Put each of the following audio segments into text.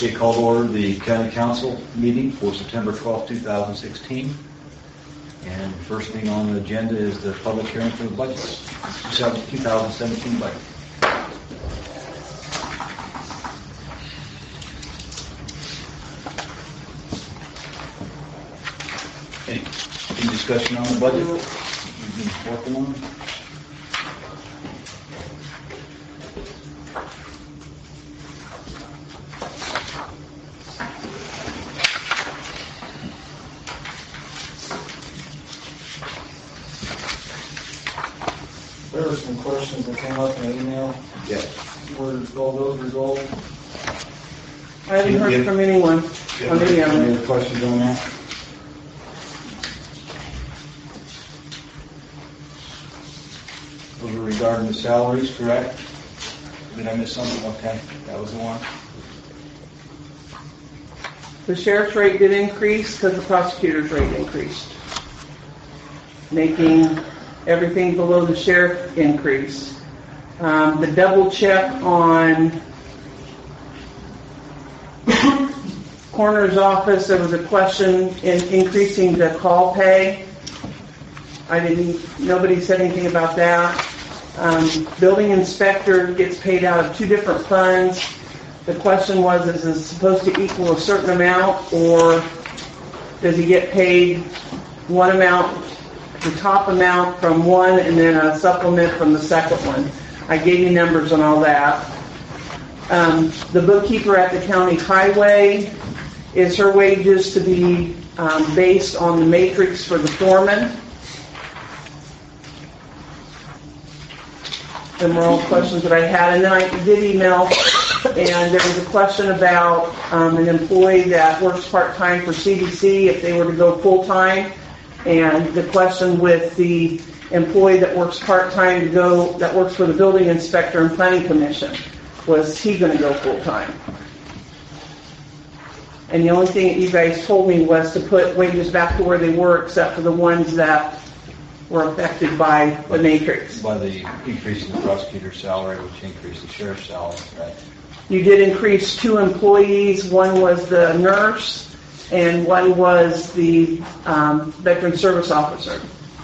Okay, call to order the County Council meeting for September 12, 2016. And first thing on the agenda is the public hearing for the budget, 2017 budget. Any discussion on the budget you've been working on? There were some questions that came up in the email. Yes. Were all those resolved? I haven't heard from anyone on any of Any them. other questions on that? Those were regarding the salaries, correct? Did I miss something? Okay, that was the one. The sheriff's rate did increase because the prosecutor's rate increased, making everything below the sheriff increase. The double check on coroner's office, there was a question in increasing the call pay. Nobody said anything about that. Building inspector gets paid out of two different funds. The question was, is it supposed to equal a certain amount, or does he get paid one amount, the top amount from one, and then a supplement from the second one? I gave you numbers on all that. The bookkeeper at the county highway, is her wages to be based on the matrix for the foreman? Them were all questions that I had. And then I did email, and there was a question about an employee that works part-time for CDC, if they were to go full-time. And the question with the employee that works part-time that works for the building inspector and planning commission, was he going to go full-time? And the only thing that you guys told me was to put wages back to where they were, except for the ones that were affected by the matrix. By the increase in the prosecutor's salary, which increased the sheriff's salary, right? You did increase two employees. One was the nurse, and one was the veteran service officer.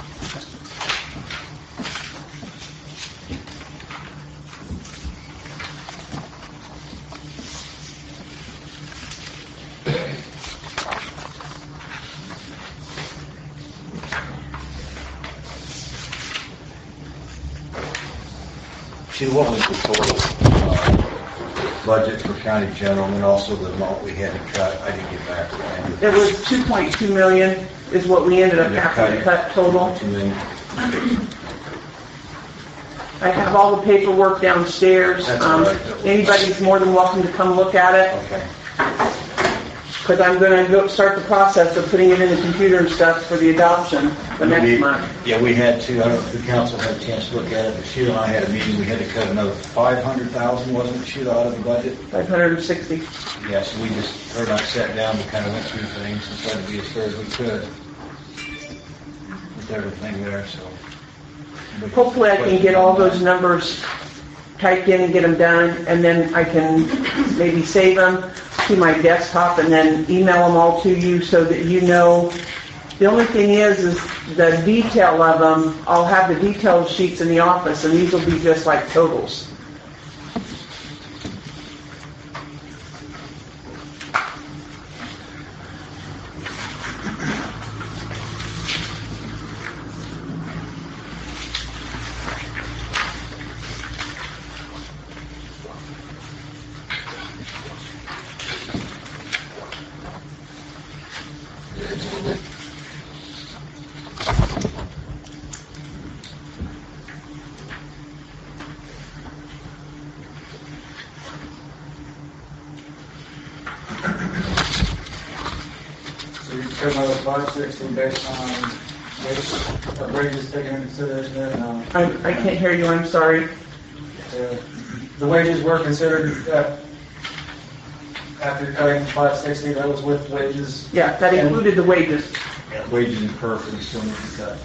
See, what was the total budget for county general, and also the amount we had to cut? I didn't get back to that. It was $2.2 million is what we ended up having to cut total. $2 million. I have all the paperwork downstairs. That's all right. Anybody's more than welcome to come look at it, Okay. because I'm going to start the process of putting it in the computer and stuff for the adoption the next month. Yeah, we had to. I don't know if the council had a chance to look at it, but Sheila and I had a meeting. We had to cut another $500,000, wasn't it, Sheila, out of the budget? 560. Yeah, so we just, her and I sat down, we kind of went through things and tried to be as fair as we could with everything there, so. Hopefully I can get all those numbers typed in and get them done, and then I can maybe save them to my desktop and then email them all to you so that you know. The only thing is the detail of them, I'll have the detailed sheets in the office, and these will be just like totals. So you said another 560 based on wages taken into consideration there? No. I can't hear you, I'm sorry. The wages were considered after cutting 560, that was with wages. Yeah, that included the wages. Yeah, wages and perf, we still need to cut.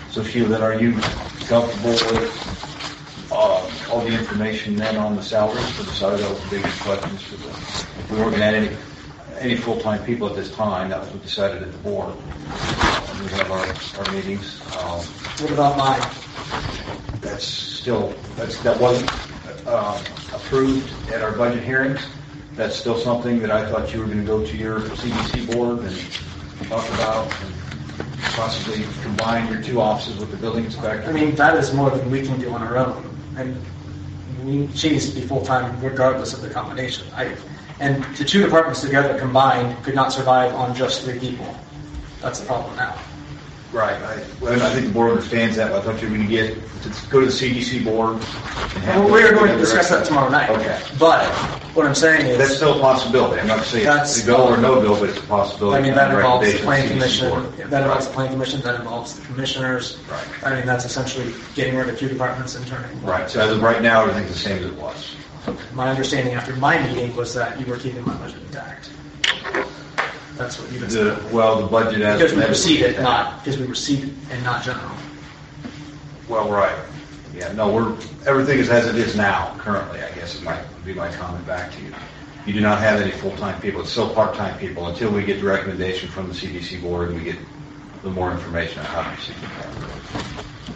So Sheila, then are you comfortable with all the information then on the salaries for the salary? That was the biggest questions for the, we weren't going to add any full-time people at this time. That was what we decided at the board. We have our meetings. What about mine? That wasn't approved at our budget hearings. That's still something that I thought you were going to go to your CDC board and talk about and possibly combine your two offices with the building inspector. I mean, that is more than we can do on our own. And she needs to be full-time regardless of the combination. And the two departments together combined could not survive on just 3 people. That's the problem now. Right. I think the board understands that. I thought you were going to go to the CDC board. Well, we're going to discuss that tomorrow night. Okay. But what I'm saying is... That's still a possibility. I'm not saying it's a go or no go, but it's a possibility. I mean, that involves the planning Recommendation commission, of the CDC board. that involves the planning commission, that involves the commissioners. Right. I mean, that's essentially getting rid of 2 departments and turning. Right. So as of right now, everything's the same as it was. My understanding after my meeting was that you were keeping my budget intact. That's what you said. The budget as Because we received and not general. Well, right. Yeah, no, everything is as it is now, currently, I guess would be my comment back to you. You do not have any full-time people. It's still part-time people until we get the recommendation from the CDC board and we get a little more information on how to proceed with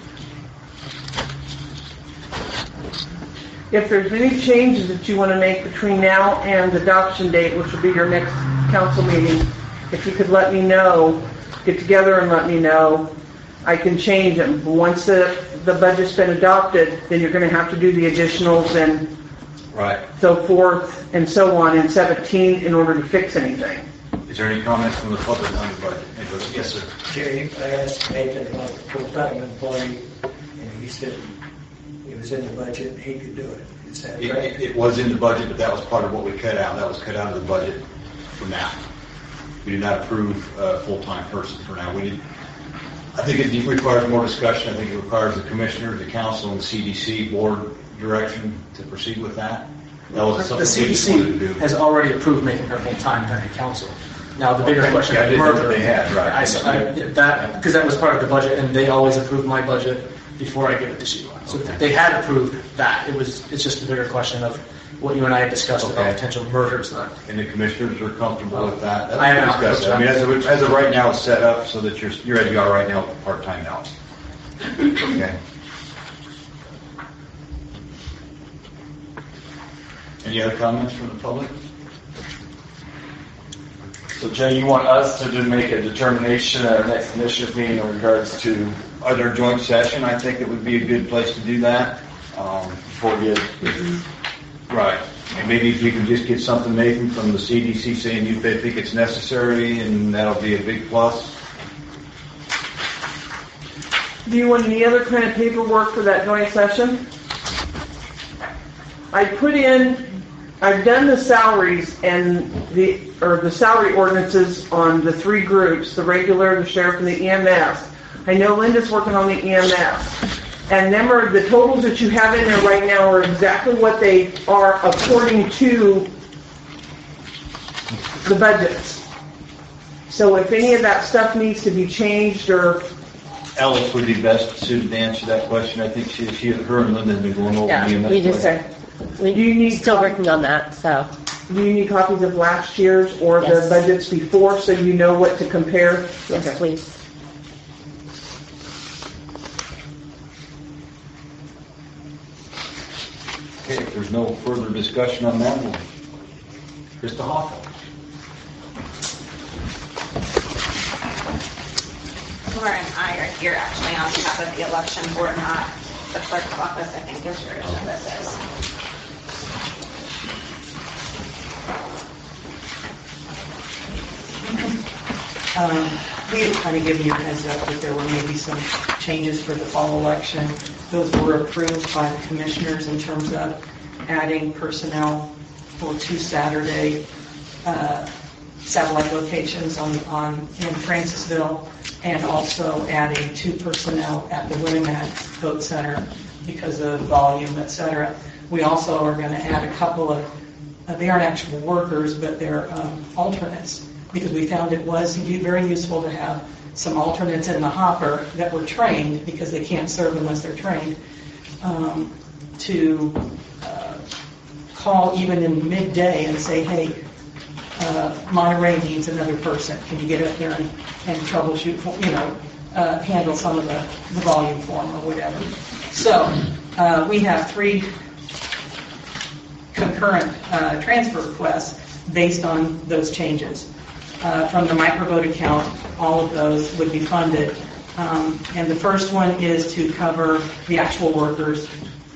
that. If there's any changes that you want to make between now and the adoption date, which will be your next council meeting, if you could let me know, get together and let me know, I can change them. Once the budget's been adopted, then you're going to have to do the additionals and Right. so forth and so on in 17 in order to fix anything. Is there any comments from the public on the budget? Yes, sir. Jerry, I asked Nathan about the full-time employee, and he said it was in the budget and he could do it. Is that right? It was in the budget, but that was part of what we cut out. That was cut out of the budget for now. We did not approve a full-time person for now. I think it requires more discussion. I think it requires the commissioner, the council, and the CDC board direction to proceed with that. That was The something we just wanted to CDC do. has already approved making her full-time pending council. Now, the bigger Okay. question Yeah, I is didn't know merger. that they had, right. Because that was part of the budget, and they always approve my budget before I give it to Sheila. So Okay. they had approved that. It's just a bigger question of what you and I had discussed about Okay. potential mergers then. And the commissioners are comfortable with that? I am not. Discuss it. I mean, as of right now, it's set up so that you're as you are right now with the part-time now. Okay. Any other comments from the public? So Jay, you want us to make a determination at our next commissioners meeting in regards to, Our joint session, I think it would be a good place to do that. before we get, Right. And maybe if you can just get something, Nathan, from the CDC saying they think it's necessary, and that'll be a big plus. Do you want any other kind of paperwork for that joint session? I've done the salaries and the salary ordinances on the 3 groups, the regular, the sheriff, and the EMS. I know Linda's working on the EMS. And the totals that you have in there right now are exactly what they are according to the budgets. So if any of that stuff needs to be changed or... Alice would be best suited to answer that question. I think her and Linda have been going over Yeah, the EMS. we just budget. are. We're still working on that, so. Do you need copies of last year's or the Yes. budgets before so you know what to compare? Yes, Okay. please. Okay, if there's no further discussion on that, we'll... Krista Hoffman. Laura and I are here actually on behalf of the election board, not the clerk's office, I think is where this is. We had kind of given you a heads up that there were maybe some changes for the fall election. Those were approved by the commissioners in terms of adding personnel for 2 Saturday satellite locations in Francisville, and also adding 2 personnel at the Willimantic Vote Center because of volume, et cetera. We also are going to add a couple of, they aren't actual workers, but they're alternates, because we found it was very useful to have some alternates in the hopper that were trained, because they can't serve unless they're trained, to call even in midday and say, hey, Monterey needs another person. Can you get up there and troubleshoot, handle some of the volume form or whatever. So we have 3 concurrent transfer requests based on those changes. From the microvote account, all of those would be funded. And the first one is to cover the actual workers'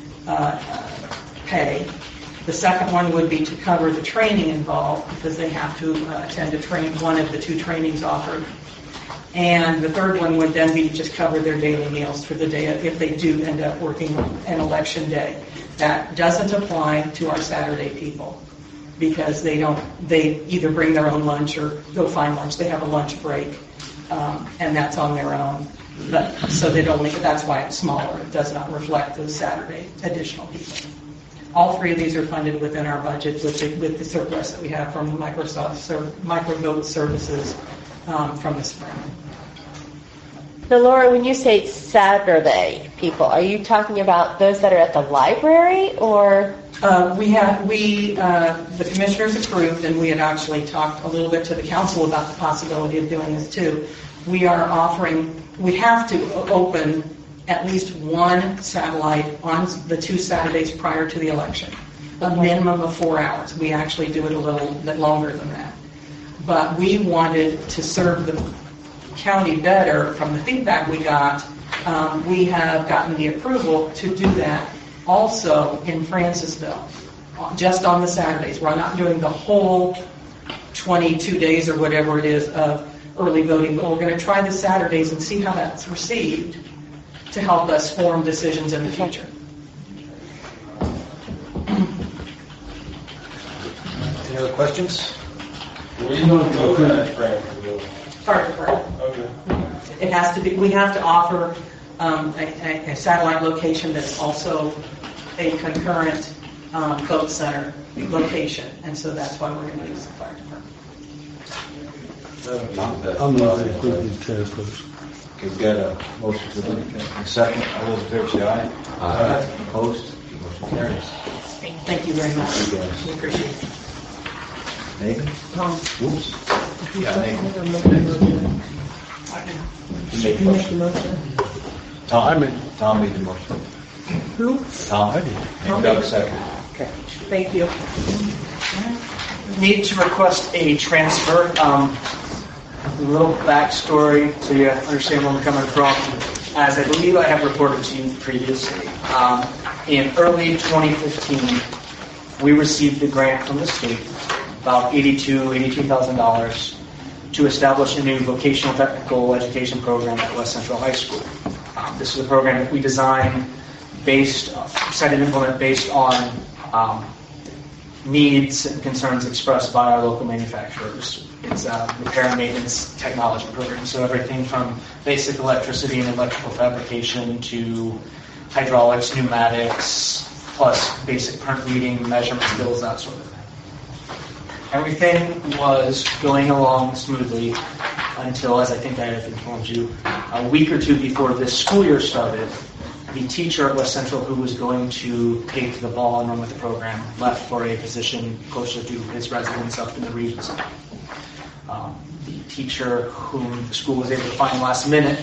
pay. The second one would be to cover the training involved, because they have to attend one of the 2 trainings offered. And the third one would then be to just cover their daily meals for the day if they do end up working an election day. That doesn't apply to our Saturday people, because they either bring their own lunch or go find lunch. They have a lunch break, and that's on their own. So that's why it's smaller. It does not reflect those Saturday additional people. All 3 of these are funded within our budget with the surplus that we have from microvote services from the spring. So, Laura, when you say Saturday people, are you talking about those that are at the library, or? The commissioners approved, and we had actually talked a little bit to the council about the possibility of doing this too. We have to open at least 1 satellite on the 2 Saturdays prior to the election, a minimum of 4 hours. We actually do it a little bit longer than that. But we wanted to serve the county better. From the feedback we got, we have gotten the approval to do that also in Francisville, just on the Saturdays. We're not doing the whole 22 days or whatever it is of early voting, but we're going to try the Saturdays and see how that's received to help us form decisions in the future. Any other questions? Where are you going to go with that, Frank? Fire department. Okay. It has to be. We have to offer a satellite location that's also a concurrent vote center location, and so that's why we're going to use the fire department. I'm not going to approve these transfers. Okay, we've got a motion to the second. All those in favor say aye. Aye. Opposed? Motion carries. Thank you very much. You guys. We appreciate it. Nathan? Tom, Whoops. Yeah, Nathan. you You made the make the motion. motion? Tom made the motion. Who? Tom. And Doug second. Okay, thank you. Need to request a transfer. A little backstory so you understand where we're coming from. As I believe I have reported to you previously, in early 2015, we received a grant from the state, about $82,000, to establish a new vocational technical education program at West Central High School. This is a program that we designed, set and implement based on needs and concerns expressed by our local manufacturers. It's a repair and maintenance technology program, so everything from basic electricity and electrical fabrication to hydraulics, pneumatics, plus basic print reading, measurement skills, that sort of thing. Everything was going along smoothly until, as I think I have informed you, a week or 2 before this school year started, the teacher at West Central who was going to take the ball and run with the program left for a position closer to his residence up in the regions. The teacher whom the school was able to find last minute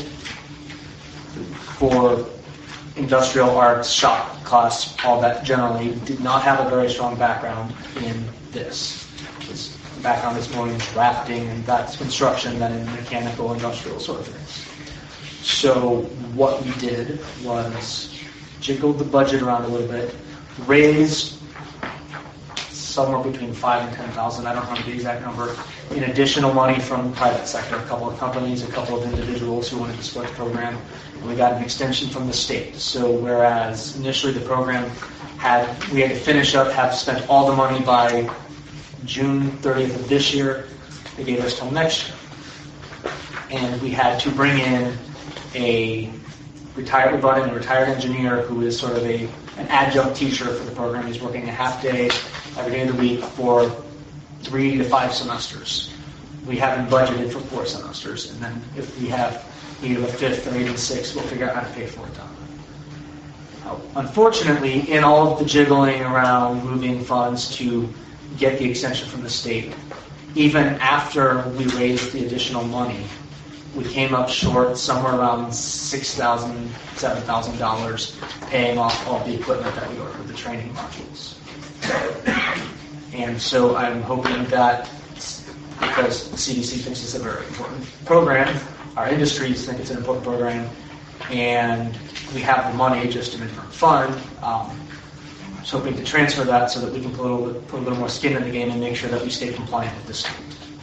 for industrial arts, shop class, all that generally, did not have a very strong background in this. His background is more in drafting and that's construction than in mechanical, industrial sort of things. So what we did was jiggled the budget around a little bit, raised somewhere between $5,000 and $10,000, I don't remember the exact number, in additional money from the private sector, a couple of companies, a couple of individuals who wanted to support the program, and we got an extension from the state. So whereas initially the program we had to finish up, have spent all the money by June 30th of this year, they gave us till next year. And we had to bring in we brought in a retired engineer who is sort of an adjunct teacher for the program. He's working a half day every day of the week for 3 to 5 semesters. we haven't budgeted for 4 semesters, and then if we have either a 5th or even 6th, we'll figure out how to pay for it down. Unfortunately, in all of the jiggling around moving funds to get the extension from the state, even after we raised the additional money, we came up short somewhere around $6,000, $7,000 paying off all the equipment that we ordered, the training modules. And so I'm hoping that, because the CDC thinks it's a very important program, our industries think it's an important program, and we have the money just in a different fund, just hoping to transfer that so that we can put a little more skin in the game and make sure that we stay compliant with the state.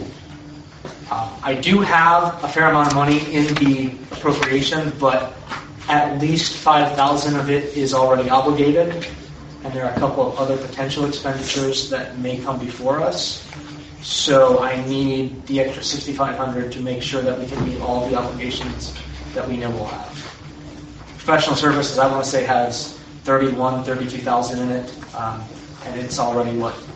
I do have a fair amount of money in the appropriation, but at least $5,000 of it is already obligated, and there are a couple of other potential expenditures that may come before us. So I need the extra $6,500 to make sure that we can meet all the obligations that we know we'll have. Professional services, I want to say, has $32,000 in it, and it's already,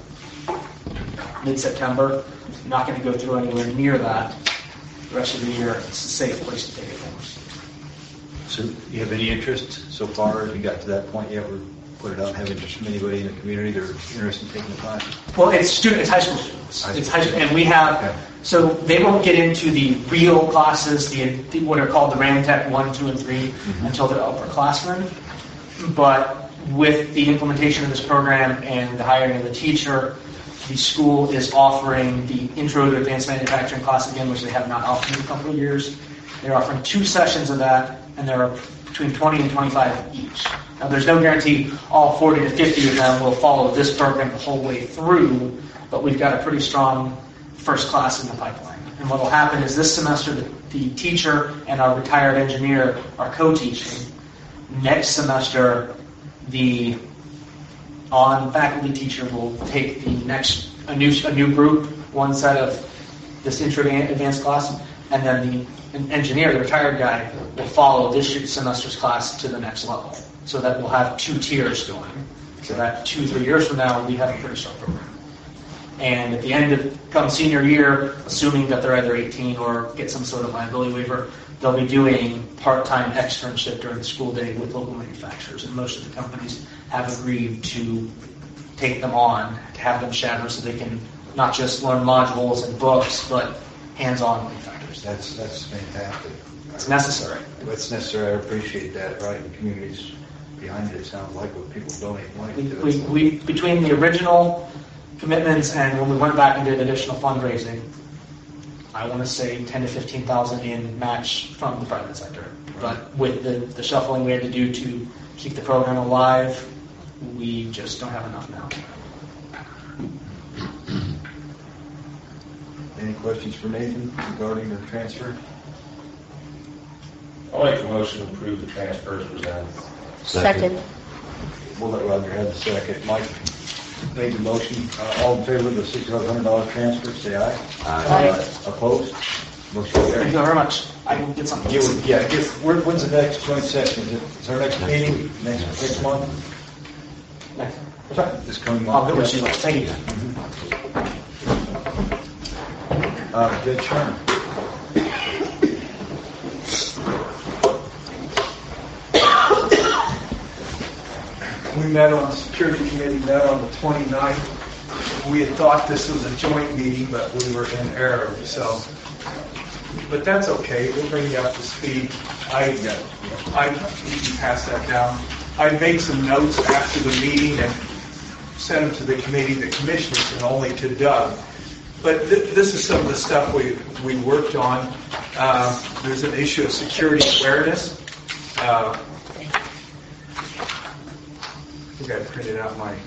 mid-September. I'm not going to go through anywhere near that the rest of the year. It's a safe place to take it from. So you have any interest so far? Have you got to that point yet where put it out and have interest from anybody in the community that are interested in taking the class? Well, it's high school students. It's high school, and we have, so they won't get into the real classes, the what are called the Ramtech 1, 2, and 3 until they're upperclassmen. But with the implementation of this program and the hiring of the teacher, the school is offering the Intro to Advanced Manufacturing class again, which they have not offered in a couple of years. They're offering 2 sessions of that, and there are between 20 and 25 each. Now, there's no guarantee all 40 to 50 of them will follow this program the whole way through, but we've got a pretty strong first class in the pipeline. And what will happen is this semester, the teacher and our retired engineer are co-teaching. Next semester, the on-faculty teacher will take a new group, one set of this Intro to Advanced class, and then the engineer, the retired guy, will follow this semester's class to the next level. So that we'll have 2 tiers going. So that 2-3 years from now, we have a pretty strong program. And at the end of come senior year, assuming that they're either 18 or get some sort of liability waiver, they'll be doing part-time externship during the school day with local manufacturers. And most of the companies have agreed to take them on, to have them shadow so they can not just learn modules and books, but hands-on manufacturers. That's fantastic. It's necessary. It's necessary. I appreciate that, right? The community's behind it. It sounds like what people donate money to. We between the original commitments and when we went back and did additional fundraising, I want to say 10 to 15,000 in match from the private sector. Right. But with the shuffling we had to do to keep the program alive, we just don't have enough now. Any questions for Nathan regarding the transfer? I'll make a motion to approve the transfers presented. Second. We'll let Roger have the second. Mike made the motion. All in favor of the $6,500 transfer, say aye. Aye. Opposed? Motion Thank carried. you very much. I will get something. When's the next joint session? Is our next meeting next month? Next. This coming I'll month? do what you like. Thank you. Judge Sherman. We met on the security committee, met on the 29th. We had thought this was a joint meeting, but we were in error, so. But that's okay, we'll bring you up to speed. You can pass that down. I made some notes after the meeting and sent them to the committee, the commissioners, and only to Doug. But this is some of the stuff we worked on. There's an issue of security awareness. I think I printed out my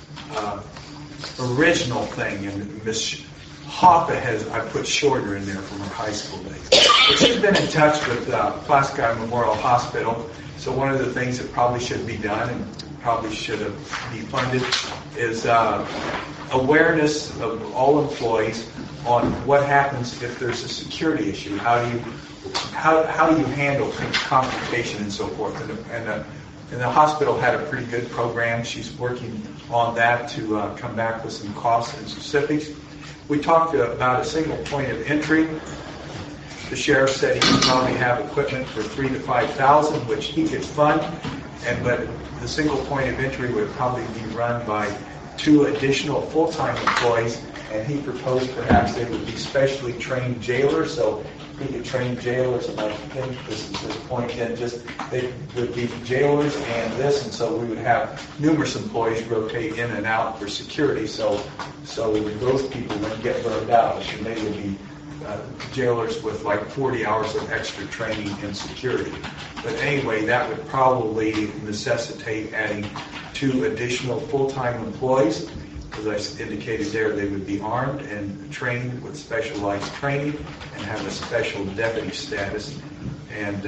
original thing, and Miss Hoppa I put shorter in there from her high school days. But she's been in touch with Plaskeye Memorial Hospital, so one of the things that probably should be done and probably should have be funded is awareness of all employees on what happens if there's a security issue. How do you handle confrontation and so forth? And the hospital had a pretty good program. She's working on that to come back with some costs and specifics. We talked about a single point of entry. The sheriff said he could probably have equipment for $3,000 to $5,000, which he could fund, but the single point of entry would probably be run by 2 additional full-time employees, and he proposed perhaps they would be specially trained jailers, so he could train jailers, and I think this is his point, and just they would be jailers and this, and so we would have numerous employees rotate in and out for security, so those people wouldn't get burned out, and they would be jailers with like 40 hours of extra training in security. But anyway, that would probably necessitate adding 2 additional full-time employees. As I indicated there, they would be armed and trained with specialized training and have a special deputy status. And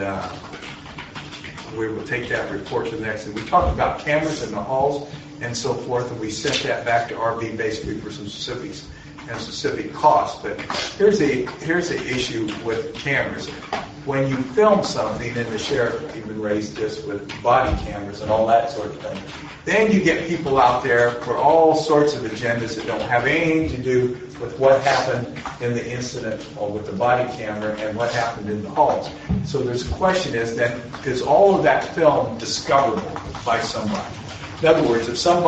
we will take that report to the next. And we talked about cameras in the halls and so forth, and we sent that back to RB basically for some specifics and specific costs. But here's the issue with cameras. When you film something, and the sheriff even raised this with body cameras and all that sort of thing, then you get people out there for all sorts of agendas that don't have anything to do with what happened in the incident or with the body camera and what happened in the halls. So there's a question is all of that film discoverable by somebody? In other words,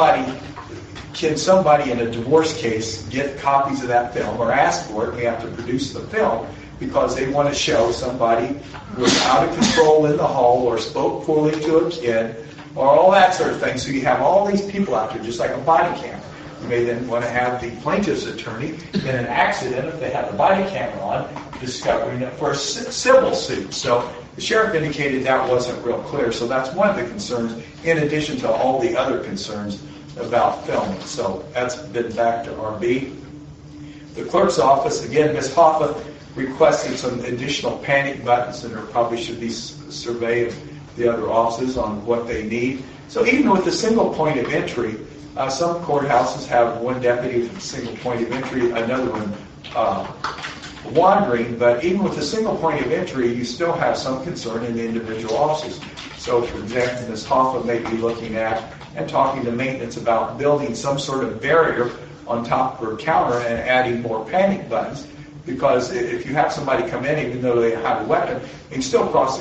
can somebody in a divorce case get copies of that film or ask for it? We have to produce the film because they want to show somebody was out of control in the hall or spoke poorly to a kid or all that sort of thing. So you have all these people out there, just like a body camera. You may then want to have the plaintiff's attorney in an accident, if they have the body camera on, discovering it for a civil suit. So the sheriff indicated that wasn't real clear. So that's one of the concerns, in addition to all the other concerns about filming. So that's been back to RB. The clerk's office, again, Ms. Hoffa requested some additional panic buttons, and there probably should be survey of the other offices on what they need. So even with the single point of entry, some courthouses have one deputy with a single point of entry, another one wandering, but even with a single point of entry, you still have some concern in the individual offices. So for example, Ms. Hoffa may be looking at and talking to maintenance about building some sort of barrier on top of her counter and adding more panic buttons, because if you have somebody come in, even though they have a weapon, they can still cross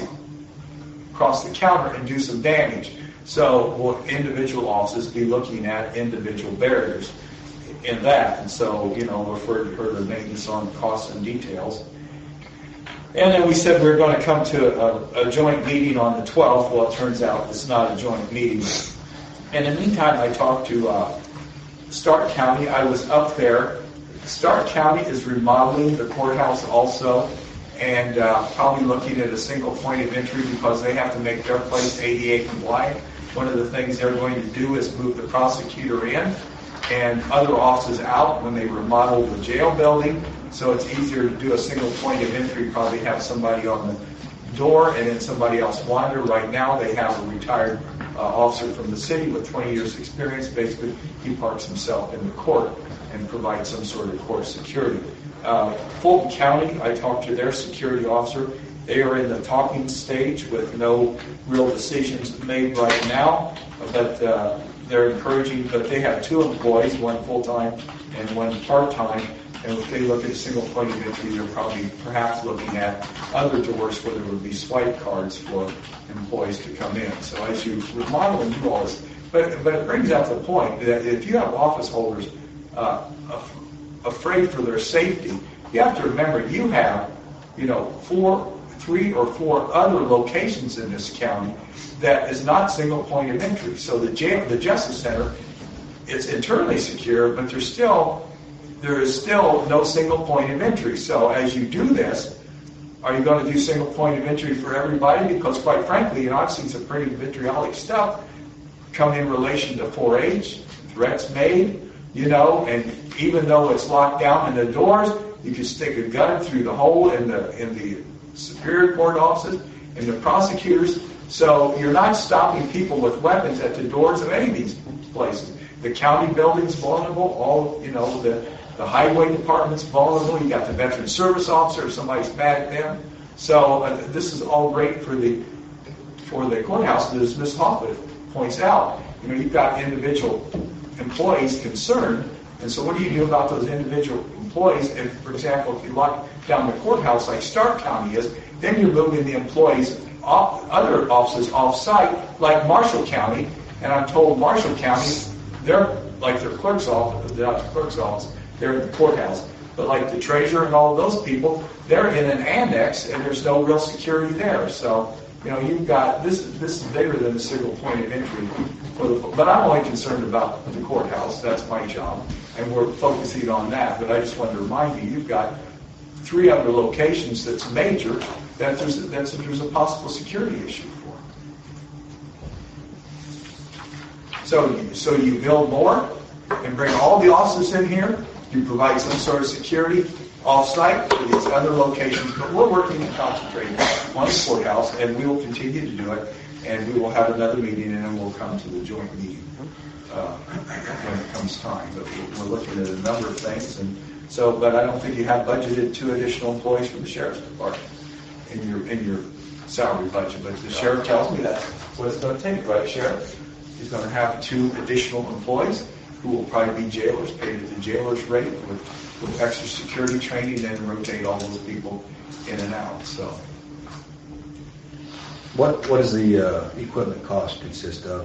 the counter and do some damage. So will individual offices be looking at individual barriers in that? And so, refer to her to maintenance on costs and details. And then we said we were going to come to a joint meeting on the 12th. Well, it turns out it's not a joint meeting. In the meantime, I talked to Stark County. I was up there. Stark County is remodeling the courthouse also, and probably looking at a single point of entry because they have to make their place ADA compliant. One of the things they're going to do is move the prosecutor in and other offices out when they remodel the jail building. So it's easier to do a single point of entry, probably have somebody on the door and then somebody else wander. Right now they have a retired officer from the city with 20 years experience. Basically, he parks himself in the court and provides some sort of court security. Fulton County, I talked to their security officer. They are in the talking stage with no real decisions made right now, but they're encouraging. But they have 2 employees, one full-time and one part-time. And if they look at a single point of entry, they're probably perhaps looking at other doors where there would be swipe cards for employees to come in. So as you remodel and do all this, but it brings out the point that if you have office holders afraid for their safety, you have to remember you have, 3 or 4 other locations in this county that is not single point of entry. So the Justice Center, it's internally secure, but there is still no single point of entry. So as you do this, are you going to do single point of entry for everybody? Because quite frankly, I've seen some pretty vitriolic stuff come in relation to 4-H, threats made, and even though it's locked down in the doors, you can stick a gun through the hole in the Superior Court offices and the prosecutors. So you're not stopping people with weapons at the doors of any of these places. The county building's vulnerable. The highway department's vulnerable. You got the veteran service officer if somebody's mad at them. So this is all great for the courthouse, as Ms. Hoffa points out. You've got individual employees concerned, and so what do you do about those individual employees. If, for example, if you lock down the courthouse like Stark County is, then you're moving the employees off, other offices off-site, like Marshall County. And I'm told Marshall County, they're like their clerk's office, they're not the clerk's office, they're in the courthouse. But like the treasurer and all of those people, they're in an annex and there's no real security there. So, you know, you've got, this is bigger than a single point of entry. But I'm only concerned about the courthouse, that's my job. And we're focusing on that. But I just wanted to remind you, you've got 3 other locations that's major that there's a possible security issue for. So you build more and bring all the officers in here. You provide some sort of security off-site for these other locations, but we're working and concentrating on the courthouse, and we will continue to do it, and we will have another meeting, and then we'll come to the joint meeting when it comes time. But we're looking at a number of things, and so, but I don't think you have budgeted 2 additional employees for the sheriff's department in your salary budget, but the sheriff tells me that's what it's going to take, right, Sheriff? He's going to have 2 additional employees who will probably be jailers, paid at the jailer's rate with extra security training and rotate all those people in and out. So, What does the equipment cost consist of?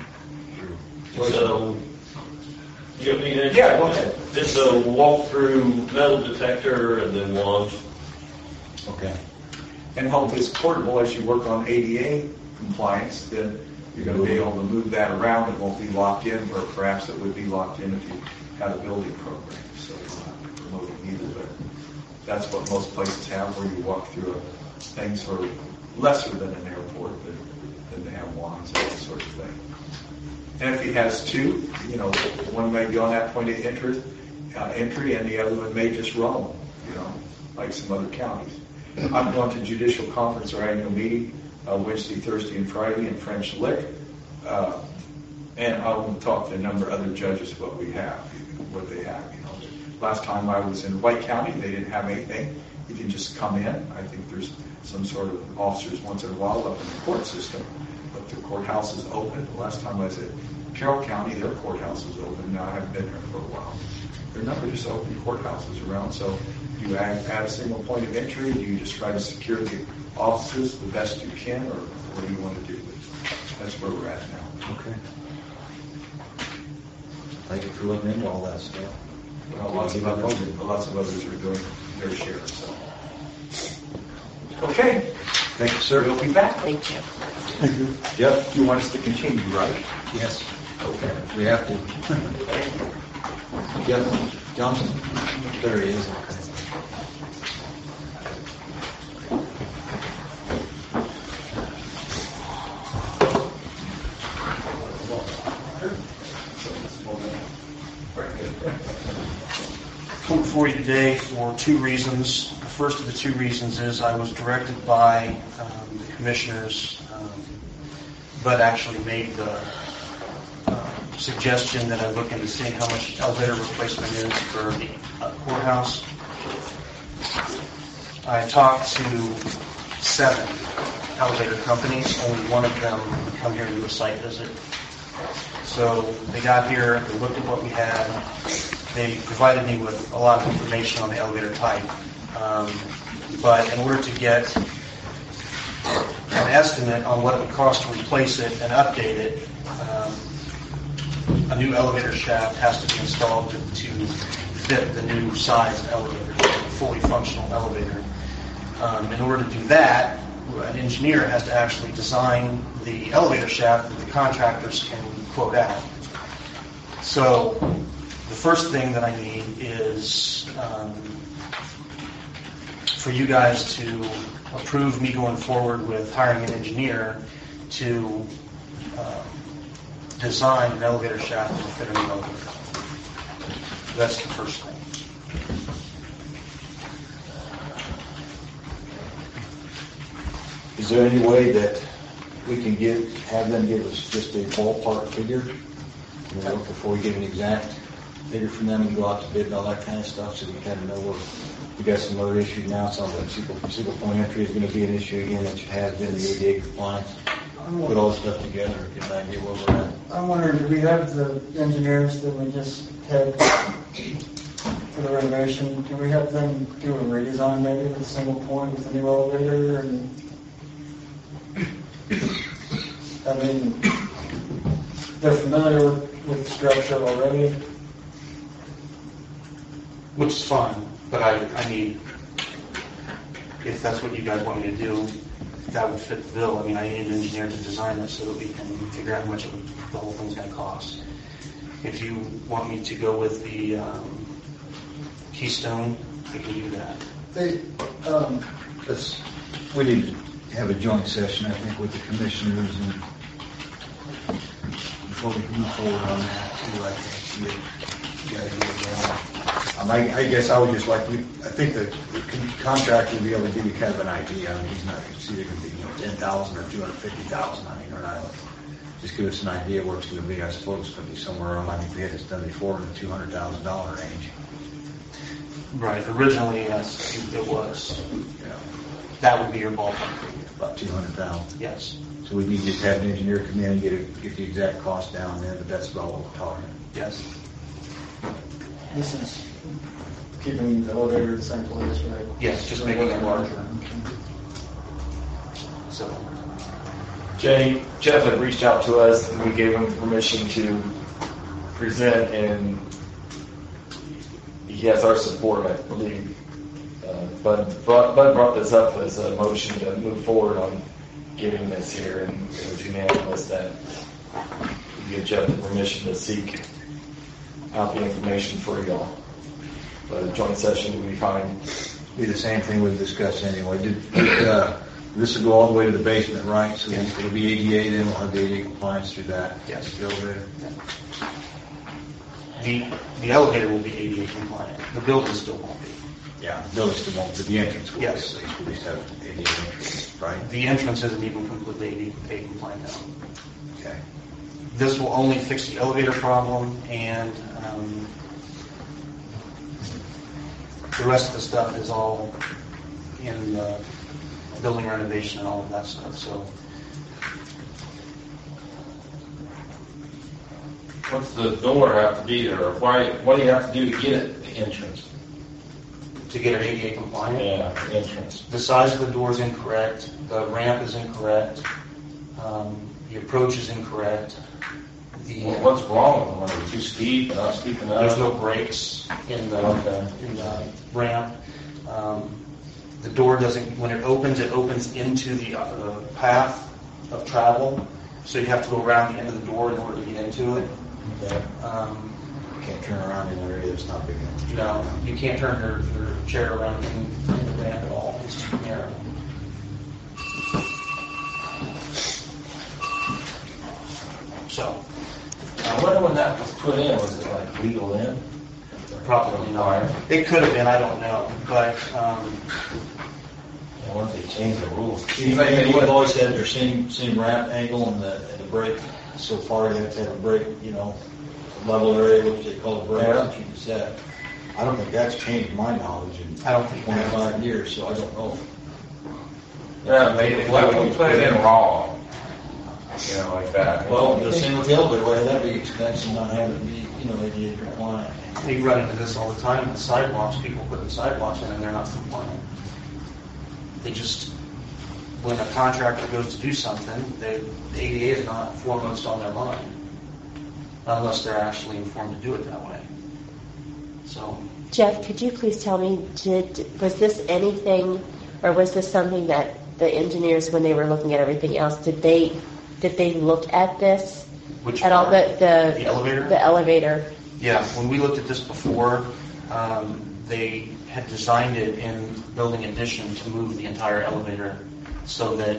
So, you have any? Yeah, go ahead. It's a walk-through metal detector and then one. Okay. And hope it's portable as you work on ADA compliance, then you're going to be able to move that around. It won't be locked in, or perhaps it would be locked in if you had a building program. So we're not promoting either, but that's what most places have, where you walk through things for lesser than an airport, than they have wands and that sort of thing. And if he has 2, you know, one may be on that point of entry, and the other one may just roam, you know, like some other counties. I'm going to judicial conference or annual meeting Wednesday, Thursday, and Friday in French Lick, and I will talk to a number of other judges what they have. You know, last time I was in White County, they didn't have anything. You can just come in. I think there's some sort of officers once in a while up in the court system, but the courthouse is open. The last time I was at Carroll County, their courthouse was open. Now I haven't been there for a while. There are a number of just open courthouses around, so do you add a single point of entry? Do you just try to secure the offices the best you can, or what do you want to do? That's where we're at now. Okay. Thank you for looking into all that stuff. Well, lots of others are doing their share. So, okay. Thank you, sir. We'll be back. Thank you. Thank you. Yep. You want us to continue, right? Yes. Okay. We have to. Yep. Johnson. There he is. Okay. Come before you today for 2 reasons. The first of the 2 reasons is I was directed by the commissioners, but actually made the suggestion that I look into seeing how much elevator replacement is for the courthouse. I talked to 7 elevator companies. Only one of them would come here and do a site visit. So they got here, they looked at what we had. They provided me with a lot of information on the elevator type. But in order to get an estimate on what it would cost to replace it and update it, a new elevator shaft has to be installed to fit the new size elevator, a fully functional elevator. In order to do that, an engineer has to actually design the elevator shaft that the contractors can quote out. So the first thing that I need is for you guys to approve me going forward with hiring an engineer to design an elevator shaft to fit a new elevator. That's the first thing. Is there any way that we can have them give us just a ballpark figure, you know, before we get an exact figure from them and go out to bid and all that kind of stuff, so we kind of know where we got some other issues now? It sounds like single point entry is going to be an issue again, that it has been the ADA compliance. Put all this stuff together and get an idea where we're at. I'm wondering, do we have the engineers that we just had for the renovation, can we have them do a redesign maybe with a single point with a new elevator and, I mean, they're familiar with the structure already? Which is fine, but I need, if that's what you guys want me to do, that would fit the bill. I mean, I need an engineer to design it so that we can figure out how much the whole thing's going to cost. If you want me to go with the Keystone, I can do that. We need to have a joint session, I think, with the commissioners and before we move forward on that too, I think you guys I guess I would just like, I think that the contractor will be able to give you kind of an idea. I mean, he's not, it's either going to be, 10,000 or 250,000. I mean, or not. Just give us an idea where it's going to be. I suppose it's going to be somewhere around, I think we had this done before, in the $200,000 range. Right. Originally, yes, it was. Yeah. That would be your ballpark figure. About 200,000. Yes. So we need to just have an engineer come in and get the exact cost down there, but that's about what we're talking. Yes. This is keeping the elevator at the same place, right? Yes, just making it larger. So, Jeff had reached out to us, and we gave him permission to present, and he has our support, I believe. Bud brought this up as a motion to move forward on getting this here, and it was unanimous that we give Jeff the permission to seek out the information for y'all. But a joint session would be fine. Be the same thing we've discussed anyway. This will go all the way to the basement, right? So it'll be ADA, then we'll have the ADA compliance through that. Yes. The elevator. the elevator will be ADA compliant. The building still won't be. Yeah, the building still won't, but the entrance will. Yes. At least we just have ADA entrance, right? The entrance isn't even completely ADA compliant now. Okay. This will only fix the elevator problem, and the rest of the stuff is all in the building renovation and all of that stuff. So, What's the door have to be there? Or what do you have to do to get it, the entrance? to get it ADA compliant, Yeah, the entrance. the size of the door is incorrect, the ramp is incorrect, the approach is incorrect. Well, what's wrong with them? Are they too steep, not steep enough? There's no brakes in the ramp. The door doesn't, when it opens into the path of travel, so you have to go around the end of the door in order to get into it. Okay. Can't turn around in an area that's not big enough. No, you can't turn your chair around in the ramp at all. It's too narrow. So, I wonder when that was put in, was it like legal in? probably not. It could have been, I don't know, but I wonder if they changed the rules. They would have always had their same ramp angle and the brake. So far, you have to have a brake, level area, which they call a brake, that you can set. I don't think that's changed my knowledge in I don't think 25 years, so I don't know. Yeah, maybe they put it in wrong. Like that. Well, the same with the elevator, why that'd be expensive not having it be, ADA compliant. we run into this all the time with sidewalks. People put the sidewalks in and they're not compliant. They just, when a contractor goes to do something, the ADA is not foremost on their mind, unless they're actually informed to do it that way. So, Jeff, could you please tell me, was this anything, or was this something that the engineers, when they were looking at everything else, did they look at this which at all? part? The elevator? The elevator. Yeah, when we looked at this before, they had designed it in building addition to move the entire elevator so that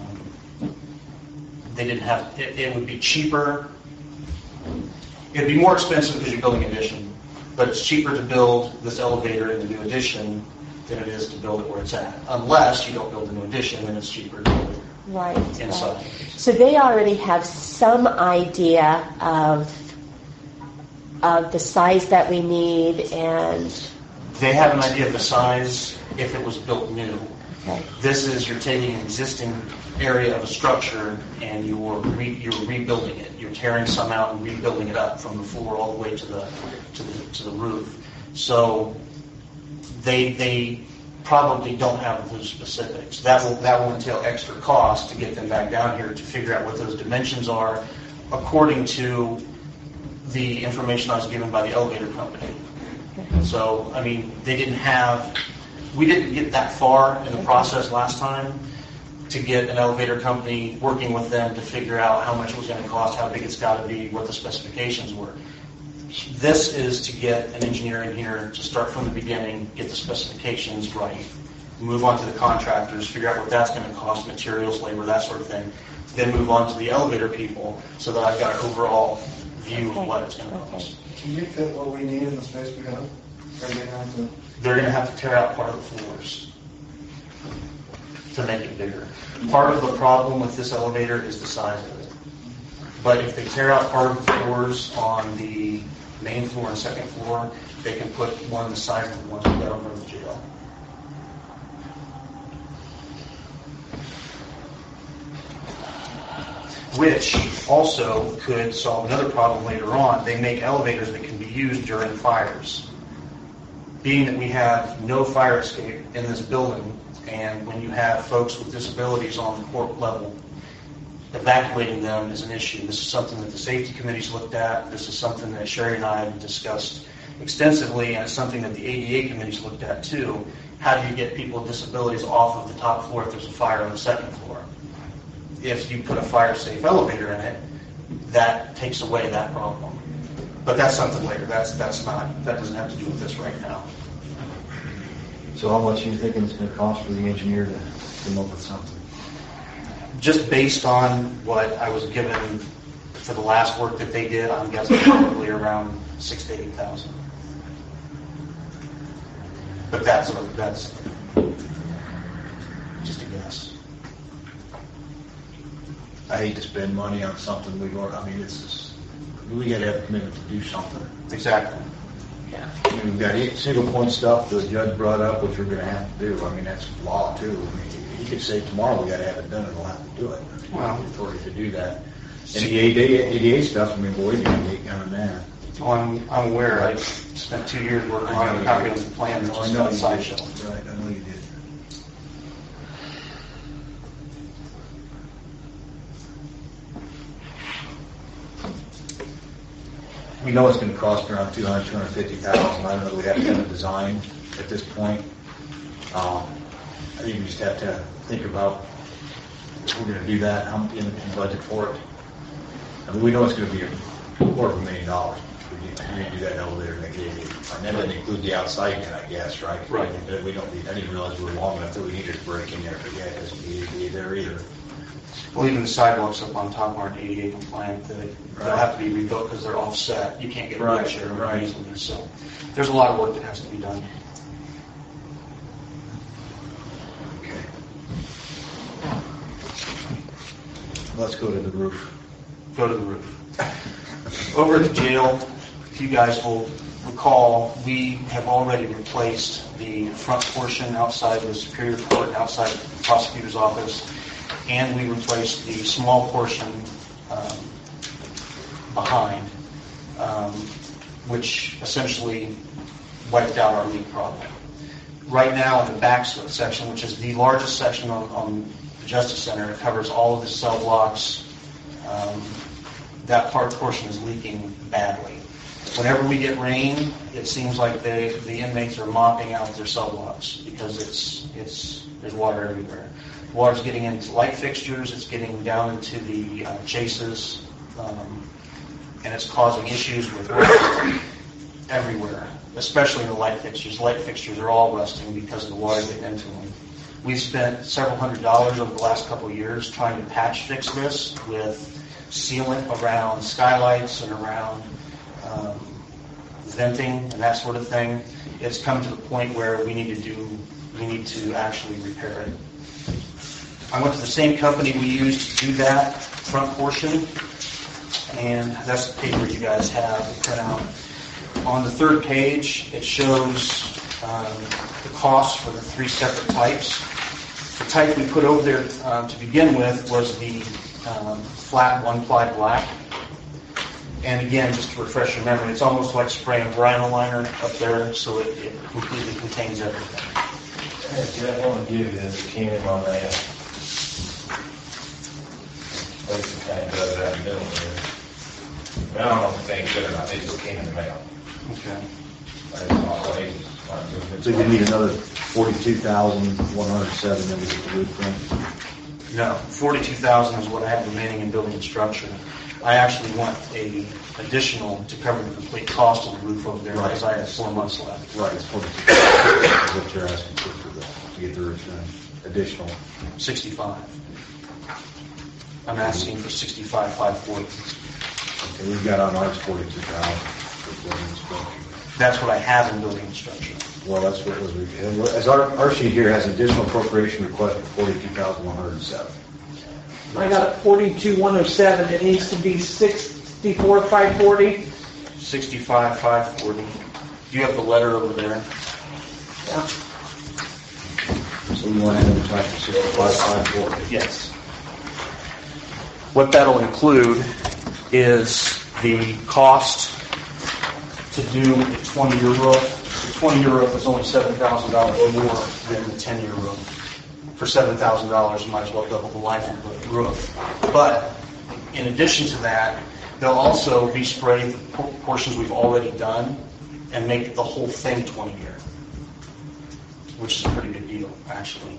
they didn't have, it would be cheaper. It'd be more expensive because you're building addition, but it's cheaper to build this elevator in the new addition than it is to build it where it's at. Unless you don't build a new addition, then it's cheaper to build it inside. Right. So they already have some idea of the size that we need, and They have an idea of the size if it was built new. okay. This is, you're taking an existing area of a structure and you're rebuilding it. You're tearing some out and rebuilding it up from the floor all the way to the roof. So they probably don't have those specifics. That will entail extra cost to get them back down here to figure out what those dimensions are according to the information I was given by the elevator company. So, I mean, we didn't get that far in the process last time to get an elevator company working with them to figure out how much it was going to cost, how big it's got to be, what the specifications were. This is to get an engineer in here to start from the beginning, get the specifications right, move on to the contractors, figure out what that's going to cost, materials, labor, that sort of thing, then move on to the elevator people so that I've got an overall view of what it's going to cost. Can you fit what we need in the space we have? They're going to have to tear out part of the floors to make it bigger. Part of the problem with this elevator is the size of it. But if they tear out part of the floors on the main floor and second floor, they can put one the size of the one we got over the jail. Which also could solve another problem later on. They make elevators that can be used during fires. Being that we have no fire escape in this building, and when you have folks with disabilities on the court level, evacuating them is an issue. This is something that the safety committee's looked at. This is something that Sherry and I have discussed extensively, and it's something that the ADA committee's looked at too. How do you get people with disabilities off of the top floor if there's a fire on the second floor? If you put a fire-safe elevator in it, that takes away that problem. But that's something later. That doesn't have to do with this right now. So how much are you thinking it's going to cost for the engineer to come up with something? Just based on what I was given for the last work that they did, I'm guessing probably around $6,000 to $8,000. But that's just a guess. I hate to spend money on something we got to have a commitment to do something. Exactly. Yeah. I mean, we've got single point stuff the judge brought up, which we're going to have to do. I mean, that's law too. I mean, he could say tomorrow we got to have it done, and we'll have to do it. Well, the authority to do that. And the ADA stuff, I mean, boy, you can get down on that. Well, I'm aware. I spent 2 years working on a comprehensive plan that just got sideshow. Right, I know you did. We know it's going to cost around $200,000, $250,000. I don't know. We have to have a design at this point. I think we just have to think about if we're going to do that, how much in the budget for it. I mean, we know it's going to be $250,000. We're going to do that elevator and that doesn't include the outside yet, I guess, right? Right. We don't need. I didn't realize we were long enough that we needed to break in there. But yeah, it doesn't need to be there either. Well, even the sidewalks up on top aren't ADA compliant. They'll have to be rebuilt because they're offset. You can't get a wheelchair right easily. So there's a lot of work that has to be done. Okay. Let's go to the roof. Go to the roof. Over at the jail, if you guys will recall, we have already replaced the front portion outside the Superior Court and outside the prosecutor's office, and we replaced the small portion behind, which essentially wiped out our leak problem. Right now in the back section, which is the largest section on the Justice Center, it covers all of the cell blocks. That portion is leaking badly. Whenever we get rain, it seems like the inmates are mopping out their cell blocks because there's water everywhere. Water's getting into light fixtures, it's getting down into the chases, and it's causing issues with rust everywhere, especially in the light fixtures. Light fixtures are all rusting because of the water getting into them. We've spent several $100s over the last couple of years trying to patch fix this with sealant around skylights and around venting and that sort of thing. It's come to the point where we need to actually repair it. I went to the same company we used to do that front portion, and that's the paper you guys have to print out. On the third page, it shows the cost for the 3 separate types. The type we put over there to begin with was the flat one-ply black. And again, just to refresh your memory, it's almost like spraying a vinyl liner up there, so it completely contains everything. Hey, Jeff, I want to give you this Keenan on that. Basically kind of does that middle there. But I don't know if it's any good or not, they just came in the mail. Okay. That's all they just. So you need another 42,107, then we get the roof print? No, 42,000 is what I have remaining in building and structure. I actually want a additional to cover the complete cost of the roof over there, because I have 4 months left. Right, it's 42,000 is what you're asking to get the roof done, additional. 65. I'm asking for 65,540. Okay, we've got on ours 42,000 for building structure. That's what I have in building and structure. Well, that's what was, as our sheet here has additional appropriation request for 42,107. I got it 42,107. It needs to be 64,540. 65,540. Do you have the letter over there? Yeah. So we want to advertise for 65,540. Yes. What that'll include is the cost to do a 20-year roof. The 20-year roof is only $7,000 more than the 10-year roof. For $7,000, you might as well double the life of the roof. But in addition to that, they'll also respray the portions we've already done and make the whole thing 20-year, which is a pretty good deal, actually.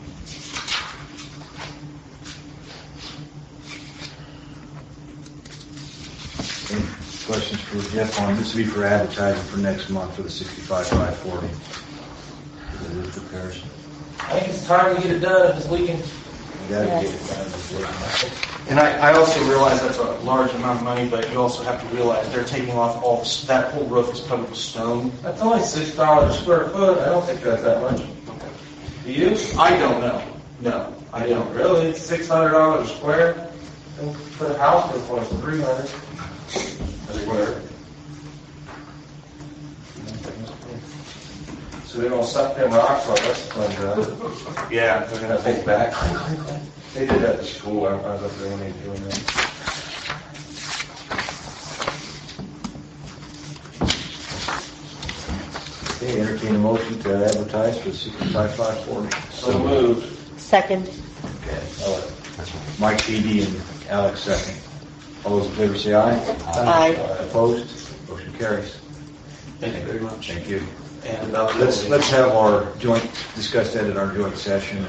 Any questions for Jeff on this? Will be for advertising for next month for the 65,540. The roof repairs. I think it's time to get it done this weekend. We got to get it done this weekend. And I also realize that's a large amount of money, but you also have to realize they're taking off all, that whole roof is covered with stone. That's only $6 a square foot. I don't think that's that much. Do you? I don't know. No, I don't really. It's $600 a square. And put a house roof on it's $300 a square. So they don't suck them rocks on us. But, yeah, they're gonna take back. They did that at school. I was up there when they were doing that. Okay, entertain a motion to advertise for 65,540. So moved. Second. Okay. Mike Sheedy and Alex second. All those in favor say aye. Aye. Opposed? Motion carries. Thank you very much. Thank you. And Let's have our discuss that at our joint session.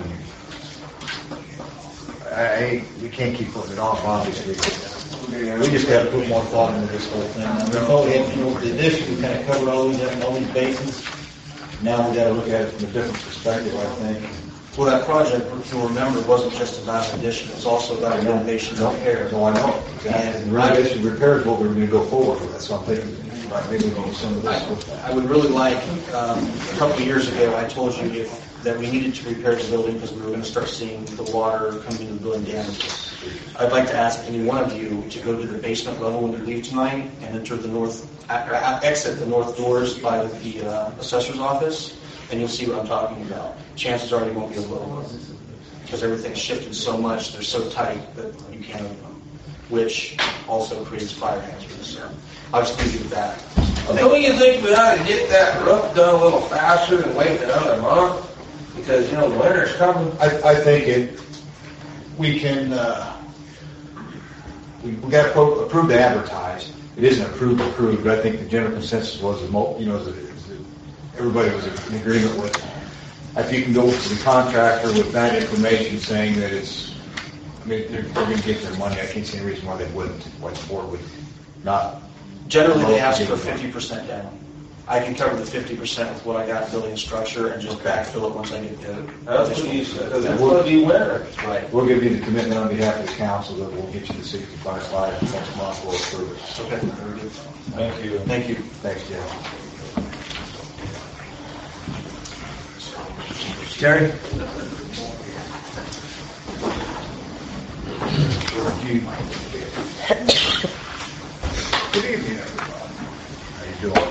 And we can't keep putting it off, obviously. We just got to put more thought into this whole thing. I thought we had, with the addition, we kind of covered all these bases. Now we got to look at it from a different perspective, I think. Well, that project, if you'll remember, wasn't just about addition. It was also about renovation and repair. No, I know. And renovation and repair is what we're going to go forward with. That's what I'm thinking. Maybe we can do some of this. I would really like, a couple of years ago, I told you that we needed to repair the building because we were going to start seeing the water coming into the building damages. I'd like to ask any one of you to go to the basement level when you leave tonight and enter the exit the north doors by the assessor's office, and you'll see what I'm talking about. Chances are you won't be able to open them because everything's shifted so much, they're so tight that you can't open them, which also creates fire hazards. So I'll just leave you with that. Don't you think we ought to get that roof done a little faster than wait another month? Because, the winter's coming. I think we can, we got to approve to advertise. It isn't approved, but I think the general consensus was, everybody was in agreement with, if you can go to the contractor with that information saying that they're going to get their money, I can't see any reason why they wouldn't, why the board would not. Generally, they ask for 50% down. I can cover the 50% with what I got in building structure and just backfill it once I get the That's what you said, because it's going to be winter. Right. We'll give you the commitment on behalf of the council that we'll get you the 65.5 next month. We'll approve it. Okay, very good. Thank you. Thank you. Thanks, Jeff. Terry? Good evening, everybody. How you doing?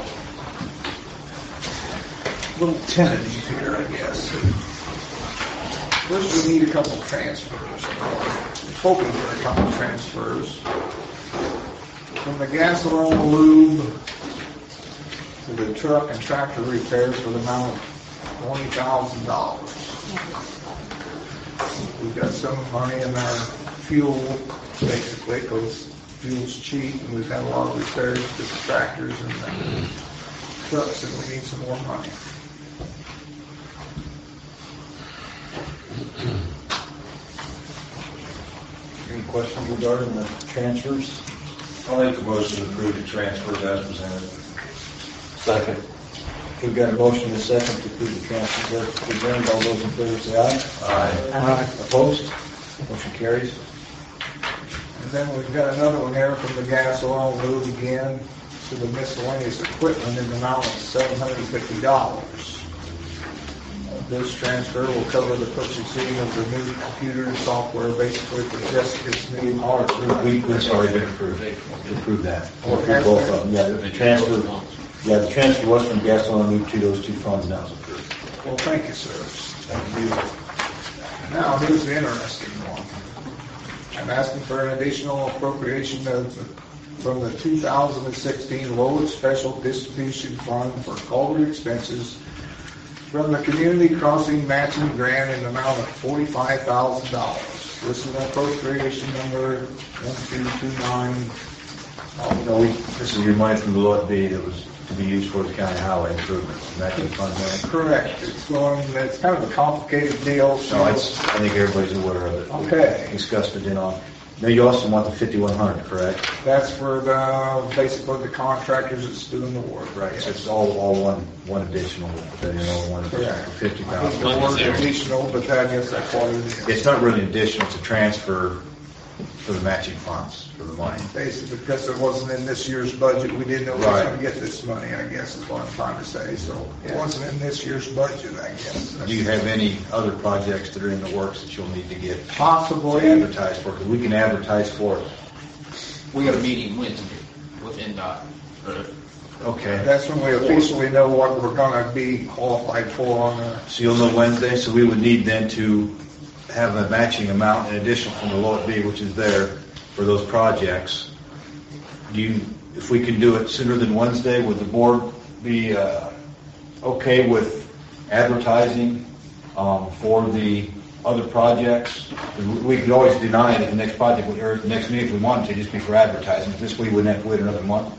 A little tentative here, I guess. First, we need a couple transfers. Hoping for a couple transfers. From the gasoline lube to the truck and tractor repairs for the amount of $20,000. We've got some money in our fuel, basically, because fuel's cheap, and we've had a lot of repairs to the tractors and the trucks, and we need some more money. Any questions regarding the transfers? I'll make a motion to approve the transfers as presented. Second. We've got a motion and a second to approve the transfers as presented. All those in favor say aye. Aye. Opposed? Motion carries. And then we've got another one here from the gas, oil, lube again to the miscellaneous equipment in the amount of $750. This transfer will cover the purchasing of the new computer and software, basically for Jessica's new hard. It's already been approved. We approved that. We'll approve both of them. Yeah, the transfer was from gas oil and lube to those two funds, and that was approved. Well, thank you, sir. Thank you. Now, here's the interesting one. I'm asking for an additional appropriation from the 2016 Lowell Special Distribution Fund for culvert expenses from the Community Crossing Matching Grant in the amount of $45,000. This is an appropriation number 1229. This is your money from the Lord B that was to be used for the county highway improvements. Matching fund money. Correct. It's kind of a complicated deal. No, I think everybody's aware of it. Okay. We discussed it Now you also want the 5100, correct? That's for basically the contractors that's doing the work. Right. So it's all one additional, one additional for $50,000. One additional, but I guess that's what it is. It's not really additional, it's a transfer for the matching funds for the money. Basically, because it wasn't in this year's budget, we didn't know we were Right. going to get this money, I guess is what I'm trying to say. So it wasn't in this year's budget, I guess. Do you have any other projects that are in the works that you'll need to get Possibly. advertised for? Because we can advertise for it. We got a meeting Wednesday with NDOT. Okay. That's when we officially know what we're going to be qualified for on the... So you'll know Wednesday, so we would need then to have a matching amount in addition from the Lowell B, which is there for those projects. If we can do it sooner than Wednesday, would the board be okay with advertising for the other projects? We could always deny it at the next project or the next meeting if we wanted to, just be for advertising. This way we wouldn't have to wait another month.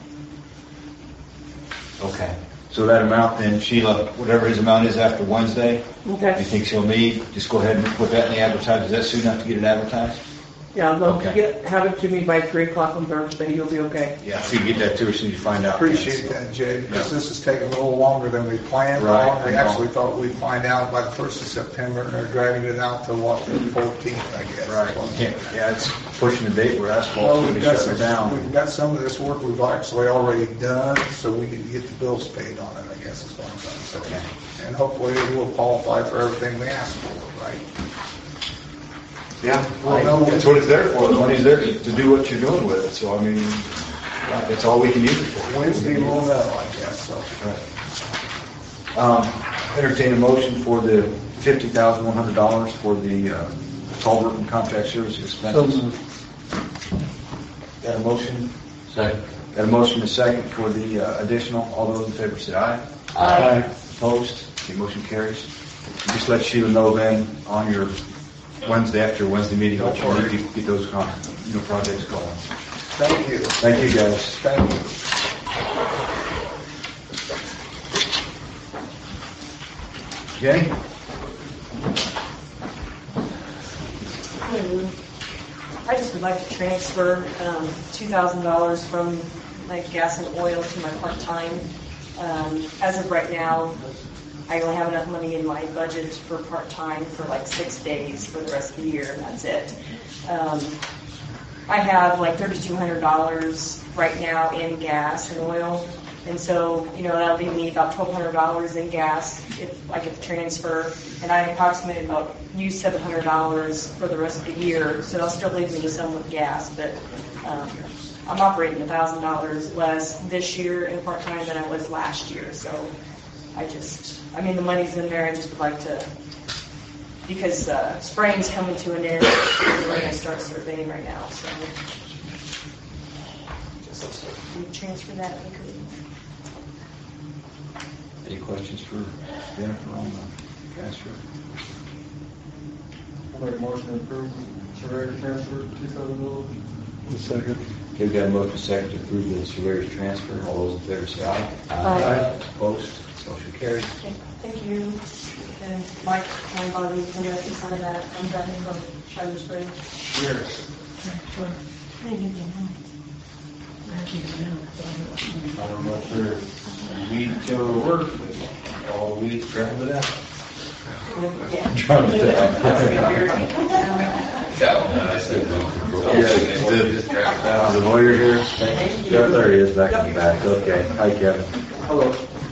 Okay. So that amount then, Sheila, whatever his amount is after Wednesday, Okay. you think he'll need, just go ahead and put that in the advertising. Is that soon enough to get it advertised? Yeah, they'll Okay. have it to me by 3 o'clock on Thursday. You'll be okay. Yeah, if you can get that to us, as soon as you find out. Appreciate that, Jay, because this is taking a little longer than we planned Right, on. We I know. actually thought we'd find out by the 1st of September, and they're dragging it out to, what, the 14th, I guess. Right. Yeah, it's pushing the date where Well, asphalt's going to we've be got shutting down. we've got some of this work we've actually already done, so we need to get the bills paid on it, I guess is what I'm saying. So, Okay. and hopefully it will qualify for everything we asked for, right? Yeah, Well, that's what it's there for. The money's there to do what you're doing with it. So, I mean, that's all we can use it for. Wednesday we'll know, I guess, so. Entertain a motion for the $50,100 for the culvert and contract service expenses. Got a motion? Second. Got a motion and a second for the additional. All those in favor say aye. Aye. Opposed? The motion carries. Just let Sheila know then on your Wednesday, after your Wednesday meeting, what you need to get those projects going. Thank you. Thank you, guys. Thank you. Jenny? I just would like to transfer $2,000 from my gas and oil to my part-time. As of right now, I only have enough money in my budget for part-time for like 6 days for the rest of the year, and that's it. I have like $3,200 right now in gas and oil, and so, that'll leave me about $1,200 in gas if I get the transfer, and I approximately about use $700 for the rest of the year, so that'll still leave me some with gas, but I'm operating $1,000 less this year in part-time than I was last year, so the money's in there. I just would like to, because spraying's coming to an end when I start surveying right now, so We transfer that, we could. Any questions for Jennifer on the transfer? I'll make a motion to approve surveyor transfer $2,000. Second. Okay, we've got a motion second to approve the surveyor's transfer. All those in favor say aye. Aye. Opposed? Motion carries. Okay, thank you. And Mike, my body, I'm going to sign that. I'm back from Shiloh Springs. Yes. I'm not sure weed killer work, but all weeds drowned it out. Drowned it out. The lawyer here? Yeah, there he is, back in the back. Okay. Hi, Kevin. Hello.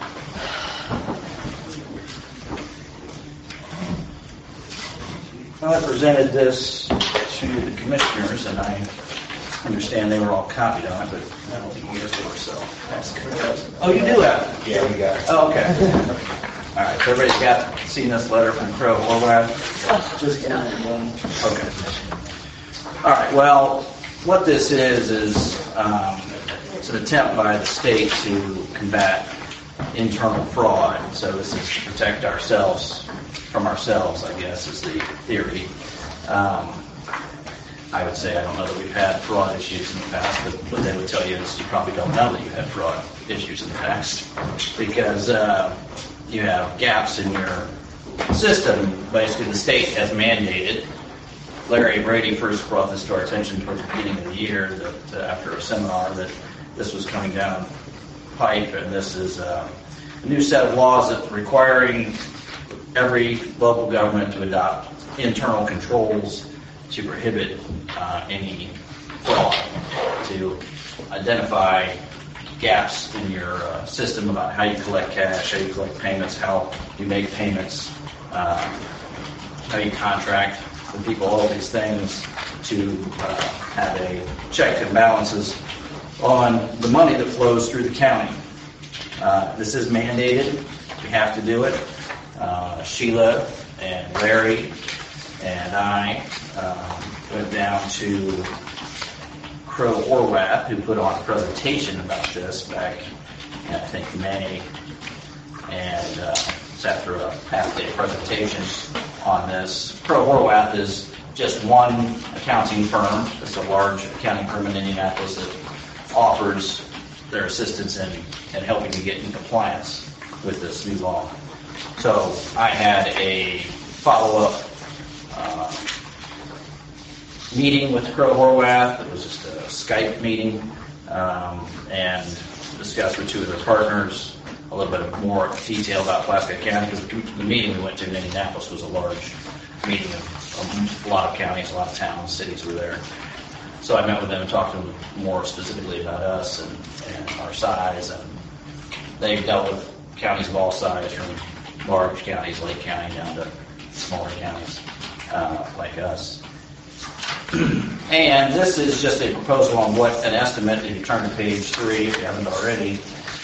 Well, I presented this to the commissioners, and I understand they were all copied on it, but I don't think you guys were, so that's good. Oh, you do have it? Yeah, we got it. Oh, okay. All right, so everybody's seen this letter from Crow Horwath? Just got one. Okay. All right, well, what this is it's an attempt by the state to combat internal fraud. So this is to protect ourselves from ourselves, I guess, is the theory. I would say I don't know that we've had fraud issues in the past, but what they would tell you is you probably don't know that you had fraud issues in the past because you have gaps in your system. Basically, the state has mandated. Larry Brady first brought this to our attention towards the beginning of the year that after a seminar that this was coming down pipe, and this is a new set of laws that requiring every local government to adopt internal controls to prohibit any fraud, to identify gaps in your system about how you collect cash, how you collect payments, how you make payments, how you contract with people, all these things to have a check and balances on the money that flows through the county. This is mandated. We have to do it. Sheila and Larry and I went down to Crow Horwath, who put on a presentation about this back in, I think, May. And it's after a half-day presentation on this. Crow Horwath is just one accounting firm. It's a large accounting firm in Indianapolis that offers their assistance in helping to get in compliance with this new law. So I had a follow-up meeting with Crow Horwath. It was just a Skype meeting and discussed with two of their partners a little bit more detail about Pulaski County, because the meeting we went to in Indianapolis was a large meeting of a lot of counties, a lot of towns, cities were there. So I met with them and talked to them more specifically about us and our size, and they've dealt with counties of all size, from large counties, Lake County, down to smaller counties like us. And this is just a proposal on what an estimate, if you turn to page 3, if you haven't already,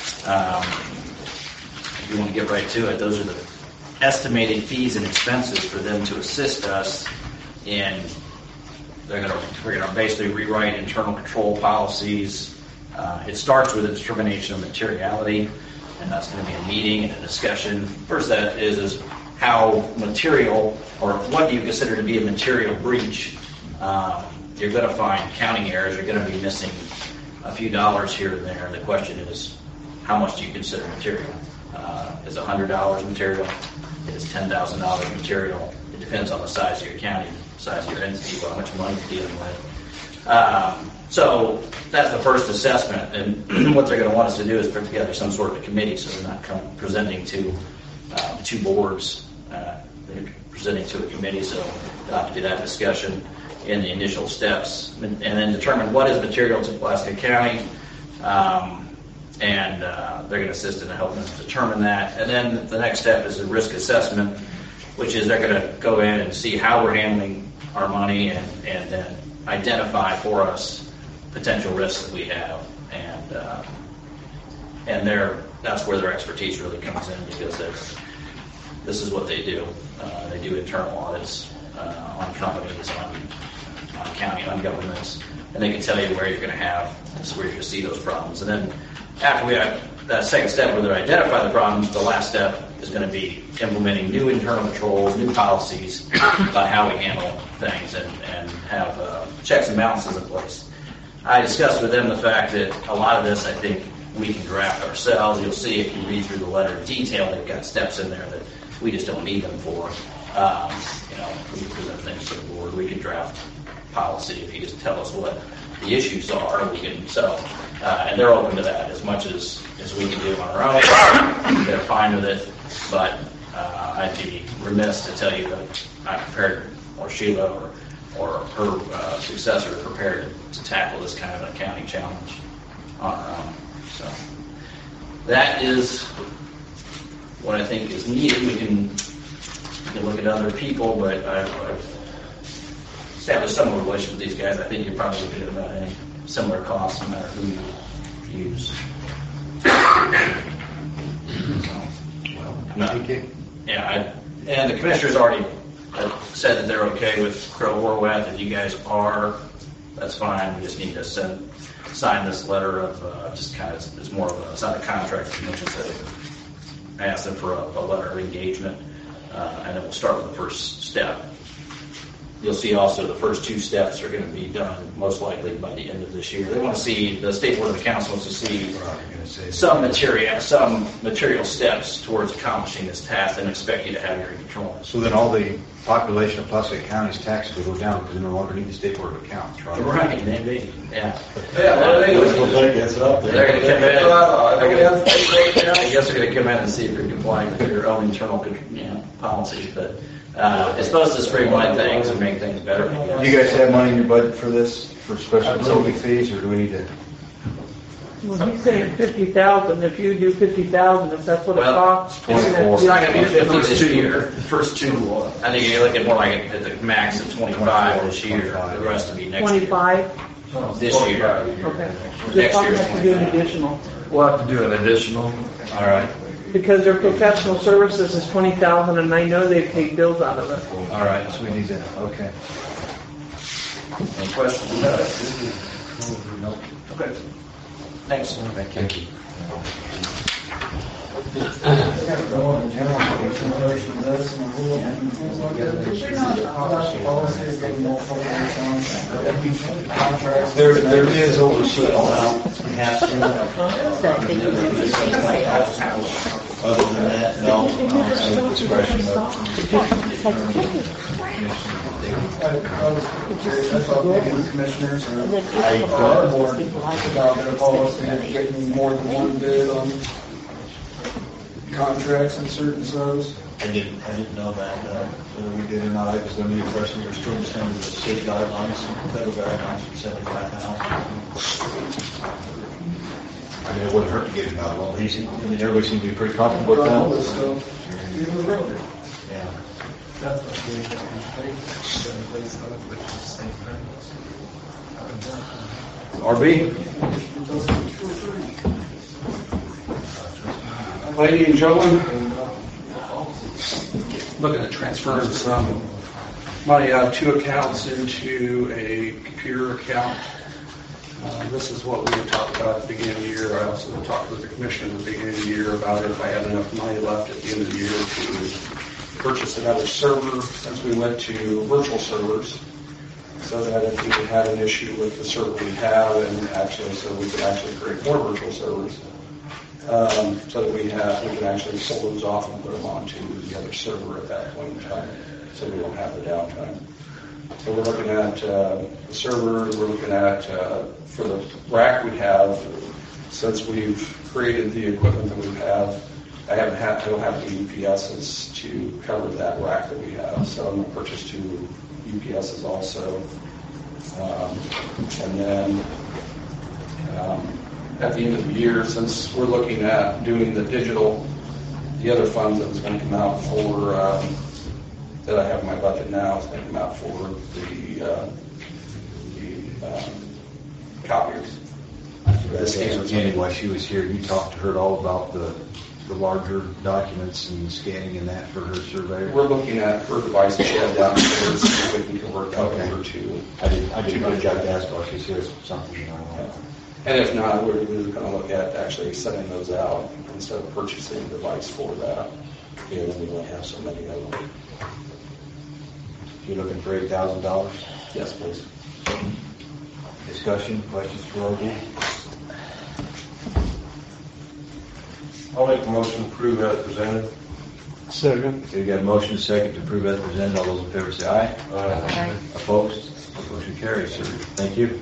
if you want to get right to it, those are the estimated fees and expenses for them to assist us in. We're going to basically rewrite internal control policies. It starts with a determination of materiality, and that's going to be a meeting and a discussion. First, that is how material, or what do you consider to be a material breach. You're going to find counting errors. You're going to be missing a few dollars here and there. The question is, how much do you consider material? Is $100 material? Is $10,000 material? It depends on the size of your county, size of your entity, how much money you're dealing with. So that's the first assessment, and what they're going to want us to do is put together some sort of a committee, so they're not presenting to two boards. They're presenting to a committee, so they'll have to do that discussion in the initial steps, and then determine what is material to Pulaski County, and they're going to assist in helping us determine that. And then the next step is a risk assessment, which is they're going to go in and see how we're handling our money and then identify for us potential risks that we have, and that's where their expertise really comes in, because this is what they do. They do internal audits on companies, on county, on governments, and they can tell you where you're going to have, where you're going to see those problems. And then after we have that second step where they identify the problems, the last step is going to be implementing new internal controls, new policies about how we handle things and have checks and balances in place. I discussed with them the fact that a lot of this, I think, we can draft ourselves. You'll see if you read through the letter in detail, they've got steps in there that we just don't need them for. We present things to the board. We can draft policy if you just tell us what the issues are. We can and they're open to that as much as we can do on our own. They're fine with it, but I'd be remiss to tell you that I'm prepared, or Sheila or her successor is prepared to tackle this kind of an accounting challenge on our own. So that is what I think is needed. We can look at other people, but I've established some relation with these guys. I think you're probably looking at about any similar costs, no matter who you use. And the commissioners already said that they're okay with Crow Horwath. If you guys are, that's fine. We just need to sign this letter of just kind of, it's more of a, it's not a contract. The commission said I asked them for a letter of engagement, and then we'll start with the first step. You'll see also the first two steps are going to be done most likely by the end of this year. They want to see, the State Board of Accounts wants to see some material steps towards accomplishing this task and expect you to have your control. So then all the population of Pulaski County's taxes will go down because they no longer need the State Board of Accounts, right? Right, maybe, yeah. Yeah, well, They're going to come in. I guess they're going to come in and see if you're complying with your own internal policies, but it's supposed to streamline things and make things better. Do you guys have money in your budget for this, for special utility fees, or do we need to? Well, he's saying 50,000. If you do 50,000, if that's what it costs, 24. It's not going to be 50 this year. The first two, I think you're looking more like at the max of 25 this year. The rest will be next 25. year. This year. Okay. Next Just year. have to do an additional. We'll have to do an additional. All right. Because their professional services is 20,000, and I know they pay bills out of it. All right, so we need that. Okay. Any questions? Nope. Okay. Thanks. Thank you. There is overshoot amount. Other than that, no. Discretion. Commissioners And then I thought more about their policy of getting more than one bid on contracts and certain zones. I didn't know that, whether we did or not. I was under the impression we were still just under the state guidelines, federal guidelines for 75,000. I mean, it wouldn't hurt to get it out a little easy. I mean, everybody seems to be pretty comfortable with that. Yeah. RB? Ladies and gentlemen, looking at transferring some money out of two accounts into a computer account. This is what we had talked about at the beginning of the year. I also talked with the commissioner at the beginning of the year about if I had enough money left at the end of the year to purchase another server, since we went to virtual servers, so that if we had an issue with the server we have, and actually so we could actually create more virtual servers, so that we can actually pull those off and put them onto the other server at that point in time, so we don't have the downtime. So we're looking at the server, we're looking at, for the rack we have, since we've created the equipment that we have, I don't have the UPSs to cover that rack that we have, so I'm going to purchase two UPSs also. And then at the end of the year, since we're looking at doing the digital, the other funds that was going to come out for, that I have in my budget now, is going to come out for the copiers. This case, Jenny, while she was here, you talked to her all about the the larger documents and scanning and that for her surveyor? We're looking at her device that she has downstairs, if we can convert that over to. I didn't know you got to ask her, she says something, you know. And if not, we're going to look at actually sending those out instead of purchasing a device for that. Yeah, then we only have so many of them. You're looking for $8,000? Yes, please. Discussion, questions for OD? I'll make a motion to approve as presented. Second. Okay, we got a motion and a second to approve as presented. All those in favor say aye. Aye. Opposed? Motion carries, sir. Thank you.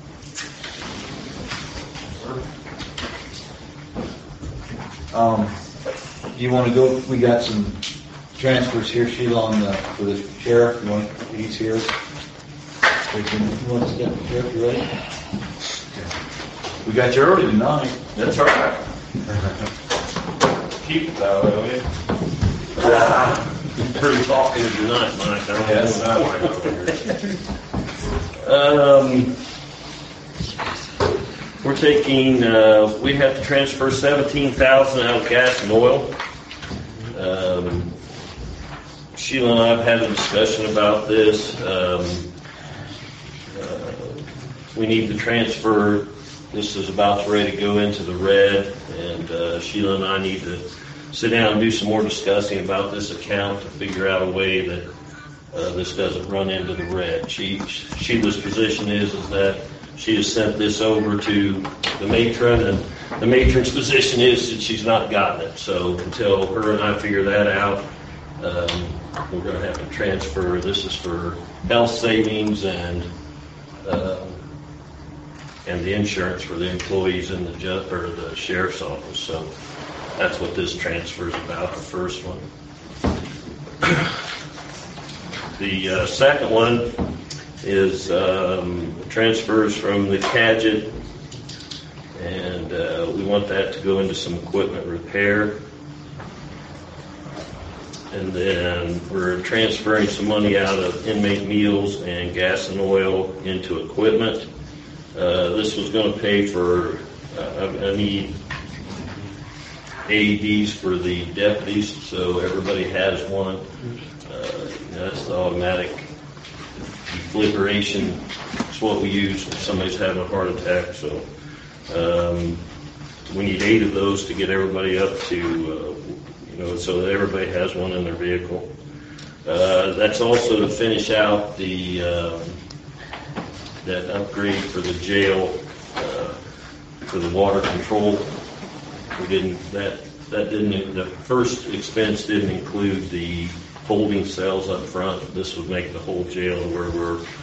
Do you want to go, we got some transfers here, Sheila, on the, for the sheriff. You want, he's here. We can, you want to step, Sheriff, you ready? Okay. We got you early tonight. That's all right. Keep it that way, will you? Pretty talkative tonight, Mike. I don't Yes, know. I like over here. We're taking, we have to transfer $17,000 out of gas and oil. Sheila and I have had a discussion about this. We need to transfer, this is about ready to go into the red, and Sheila and I need to sit down and do some more discussing about this account to figure out a way that this doesn't run into the red. Sheila's position is that she has sent this over to the matron, and the matron's position is that she's not gotten it. So until her and I figure that out, we're going to have to transfer. This is for health savings and the insurance for the employees in the sheriff's office. So that's what this transfer is about, the first one. The second one is transfers from the Cadget, and we want that to go into some equipment repair. And then we're transferring some money out of inmate meals and gas and oil into equipment. This was going to pay for, I need AEDs for the deputies, so everybody has one. That's the automatic defibrillation. It's what we use if somebody's having a heart attack. So we need 8 of those to get everybody up to, so that everybody has one in their vehicle. That's also to finish out the that upgrade for the jail for the water control. We didn't the first expense didn't include the holding cells up front. This would make the whole jail where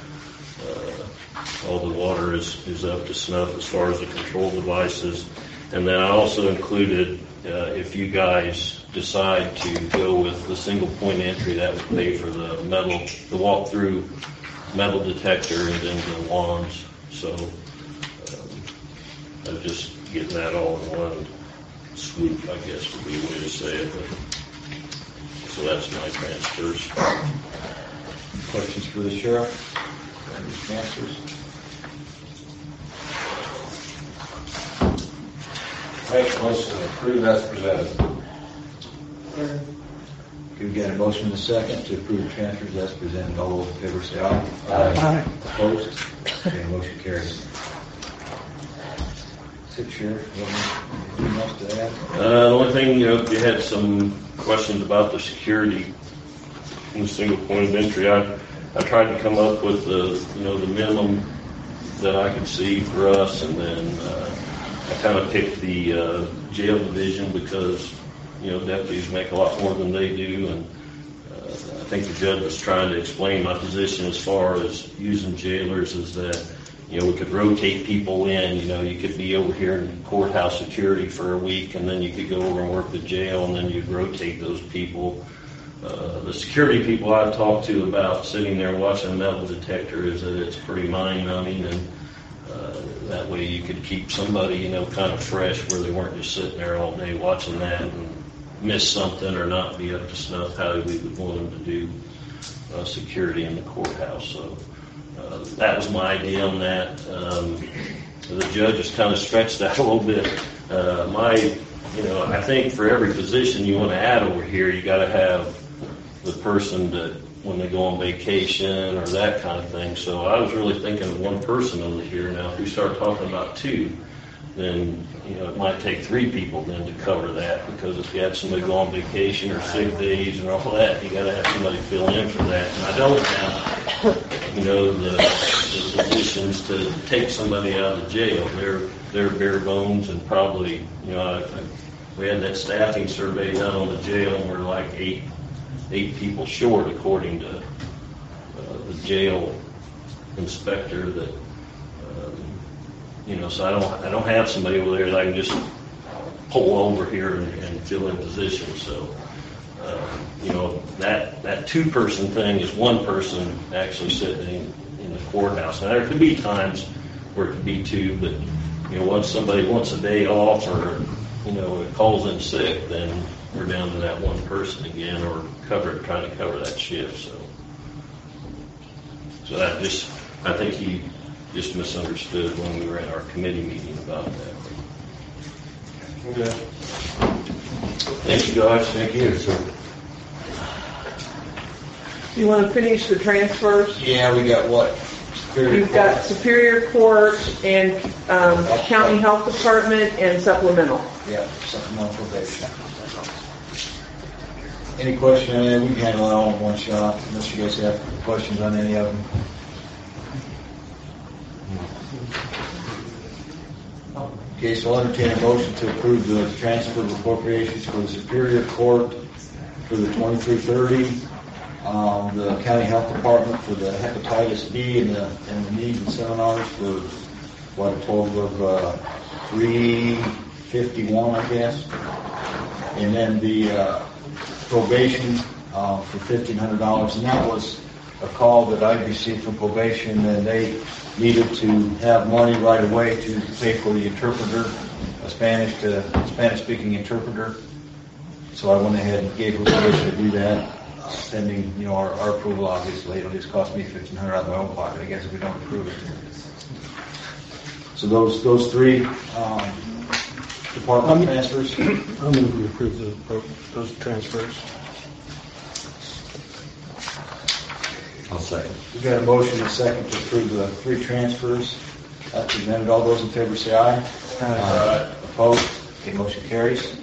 all the water is up to snuff as far as the control devices. And then I also included, if you guys decide to go with the single point entry, that would pay for the walk-through metal detector and then the wands. So I'm just getting that all in one swoop, I guess would be a way to say it. So that's my transfers. Questions for the sheriff? Any transfers? Make a motion to approve as presented. We've got a motion and a second to approve the transfers as presented. All those in favor say aye. Aye. Opposed? Okay, motion carries. Sheriff, anything else to add? The only thing, you had some questions about the security in the single point of entry. I tried to come up with the minimum that I could see for us, and then I kind of picked the jail division because deputies make a lot more than they do, and I think the judge was trying to explain my position as far as using jailers is that we could rotate people in. You could be over here in courthouse security for a week, and then you could go over and work the jail, and then you'd rotate those people. The security people I've talked to about sitting there watching a metal detector is that it's pretty mind-numbing, and that way you could keep somebody, kind of fresh where they weren't just sitting there all day watching that and miss something or not be up to snuff how we would want them to do security in the courthouse. So that was my idea on that. The judge has kind of stretched that a little bit. My you know, I think for every position you want to add over here, you got to have the person that, when they go on vacation or that kind of thing. So I was really thinking of one person over here. Now, if we start talking about two, then, you know, it might take three people then to cover that, because if you have somebody go on vacation or sick days and all that, you got to have somebody fill in for that. And I don't have, you know, the positions to take somebody out of jail. They're bare bones, and probably, you know, we had that staffing survey done on the jail, and we're like eight people short, according to the jail inspector. That you know, so I don't have somebody over there that I can just pull over here and fill in positions. So you know, that two-person thing is one person actually sitting in the courthouse. Now there could be times where it could be two, but you know, once somebody wants a day off, or you know, it calls in sick, then we're down to that one person again, or trying to cover that shift. So that I think he just misunderstood when we were in our committee meeting about that. Okay. Thank you, guys. Thank you. So, You want to finish the transfers? yeah, we got what? You've got Superior Court and County Health Department and supplemental. Yeah, supplemental probation. Any question on that? We can handle it all in one shot, unless you guys have questions on any of them. Okay, so I'll entertain a motion to approve the transfer of appropriations for the Superior Court for the 2330, the County Health Department for the hepatitis B and the needs and seminars for what, a total of $351, I guess, and then the probation for $1,500, and that was a call that I received from probation, and they needed to have money right away to pay for the interpreter, a Spanish-speaking interpreter. So I went ahead and gave her permission to do that, pending, you know, our approval. Obviously, it'll just cost me $1,500 out of my own pocket, I guess, if we don't approve it. So those three department transfers. I'll move we approve those transfers. I'll second. We've got a motion and a second to approve the three transfers. As presented, all those in favor say aye. Aye. Opposed? Okay, motion carries.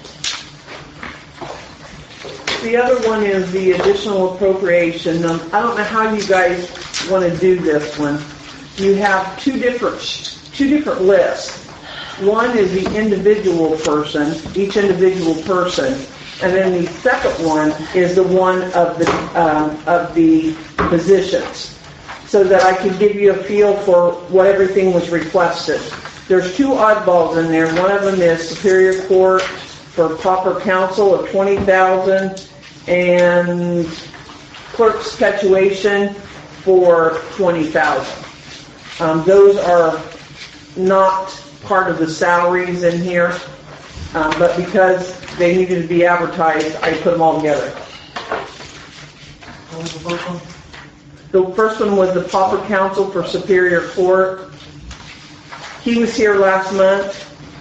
The other one is the additional appropriation. I don't know how you guys want to do this one. You have two different lists. One is the individual person, each individual person, and then the second one is the one of the positions, so that I can give you a feel for what everything was requested. There's two oddballs in there. One of them is Superior Court for proper counsel of $20,000 and clerk's perpetuation for $20,000. Those are not part of the salaries in here, but because they needed to be advertised, I put them all together. What was the first one? The first one was the proper counsel for Superior Court. He was here last month.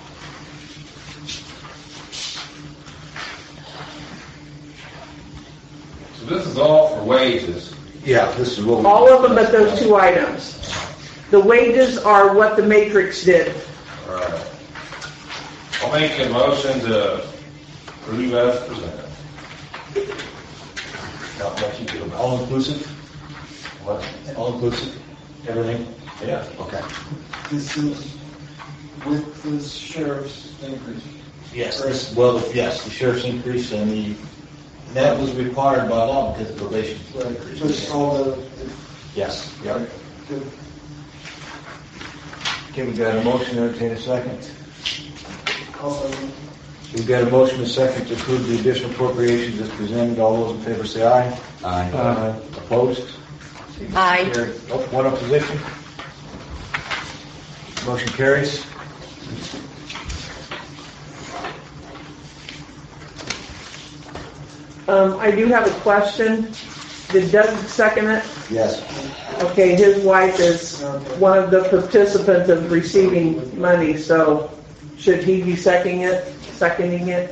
So this is all for wages. Yeah, this is what we... All of them but those two items. The wages are what the matrix did. All right. I'll make a motion to approve as presented. Not much you do. All inclusive? What? All inclusive? Everything? Yeah. Okay. This is with the sheriff's increase. Yes. Yes, the sheriff's increase, and that was required by law because of probation increase. Just all the... Yes. Yeah. Good. Okay, we got a motion to entertain a second. Also, We've got a motion and a second to approve the additional appropriations as presented. All those in favor say aye. Aye. Opposed? Aye. Carried. Oh, one opposition. Motion carries. I do have a question. Did Doug second it? Yes. Okay, his wife is one of the participants of receiving money, so should he be seconding it? seconding it.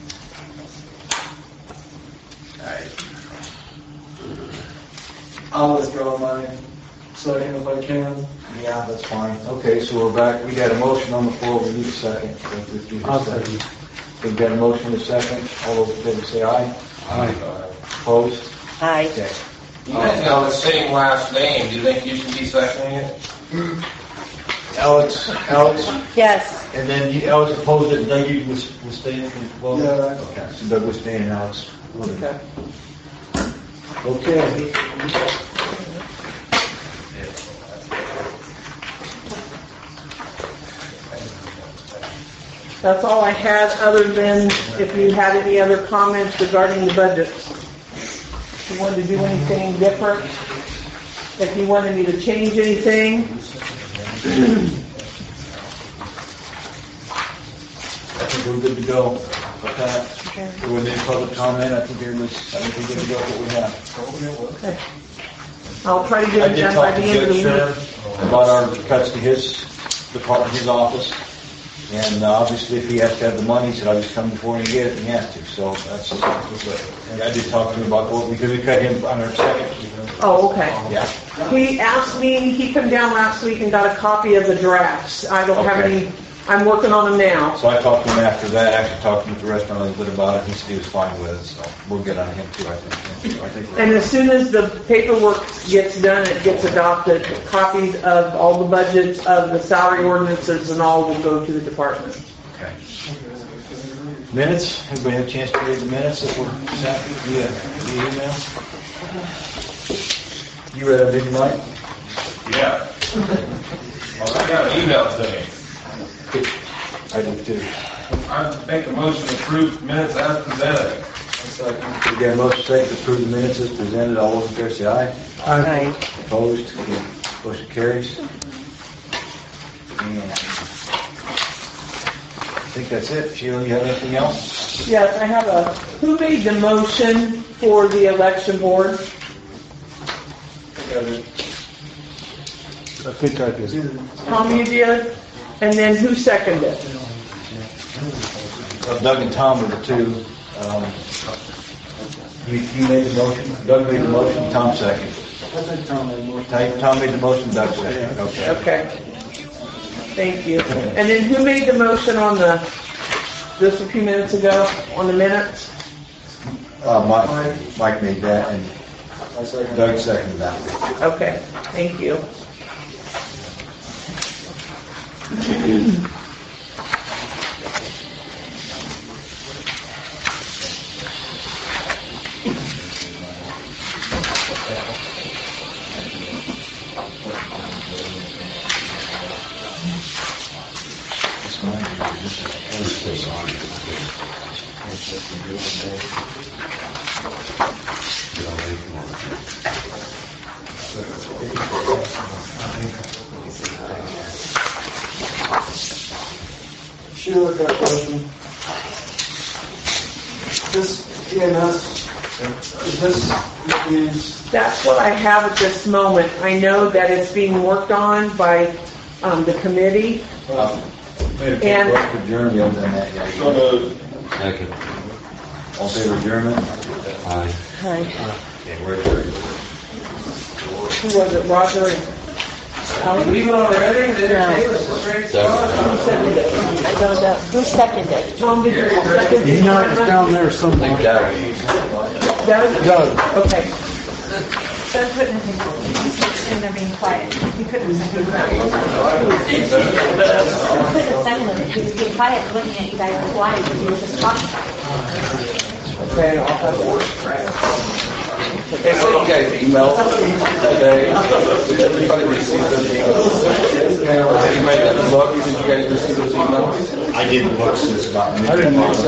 I'll withdraw my second if I can. Yeah, that's fine. Okay, so we're back. We got a motion on the floor. We need a second. I'll second. We've got a motion and a second. All those in favor say aye. Aye. Opposed? Aye. Okay. You guys got the same last name, do you think you should be seconding it? Alex, Yes. and then Alex opposed it, Doug, you was staying from voting? Yeah. Okay, so Doug was staying, and Alex. Okay. Okay. That's all I had, other than if you had any other comments regarding the budget. If you wanted to do anything different, if you wanted me to change anything. I think we're good to go with that. There wasn't any public comment, I think we're good to go with what we have. Okay. I'll try to I get it did done by talk the to end of the Judge week. Sherm about our cuts to his department, his office. And obviously, if he has to have the money, he said, I'll just come before and get it, and he has to. So that's just, and I did talk to him about, well, because we cut him on our second. Oh, okay. Yeah. He asked me, he came down last week and got a copy of the drafts. I don't have Okay. any, I'm working on them now. So I talked to him after that, actually talked to him at the restaurant a little bit about it. He said he was fine with it, so we'll get on him too, I think. So I think we're- And as soon as the paperwork gets done, it gets adopted, copies of all the budgets of the salary ordinances and all will go to the department. Okay. Minutes, everybody have a chance to read the minutes that were sent via email? You read them, didn't you, Mike? Yeah. Well, I got an email today. I did too. I make a motion to approve minutes as presented. We got a motion second to approve the minutes as presented. All those in favor say aye. Aye. Opposed? Motion carries. And I think that's it. Sheila, you have anything else? Yes, I have who made the motion for the election board? I think I did. Tom, you did? And then who seconded? Doug and Tom were the two. You made the motion? Doug made the motion, Tom seconded. I think Tom made more. Tom made the motion, Doug seconded. Okay. Okay. Thank you. And then who made the motion on just a few minutes ago, on the minutes? Mike made that, and Doug seconded that. Okay, thank you. Sheila, got a question. This EMS, is this used? That's what I have at this moment. I know that it's being worked on by the committee. And for Germany other than that, yeah. Second. All in favor of German? Aye. Aye. Okay, we're adjourned. Who was it, Roger and Alan? Leave it already? Second. Who seconded it? I don't know. Who seconded? Tom, did you second? You know, it's down there somewhere. Doug? Doug. Okay. Doug couldn't have been, they're being quiet. He couldn't have been quiet. He couldn't have seconded it. He was being quiet, looking at you guys quiet because you were just talking. Okay, I'll have it work. Hey, so you guys emailed today. Did everybody receive those emails? Anybody that looked, did you guys receive those emails? I didn't look since about I didn't look.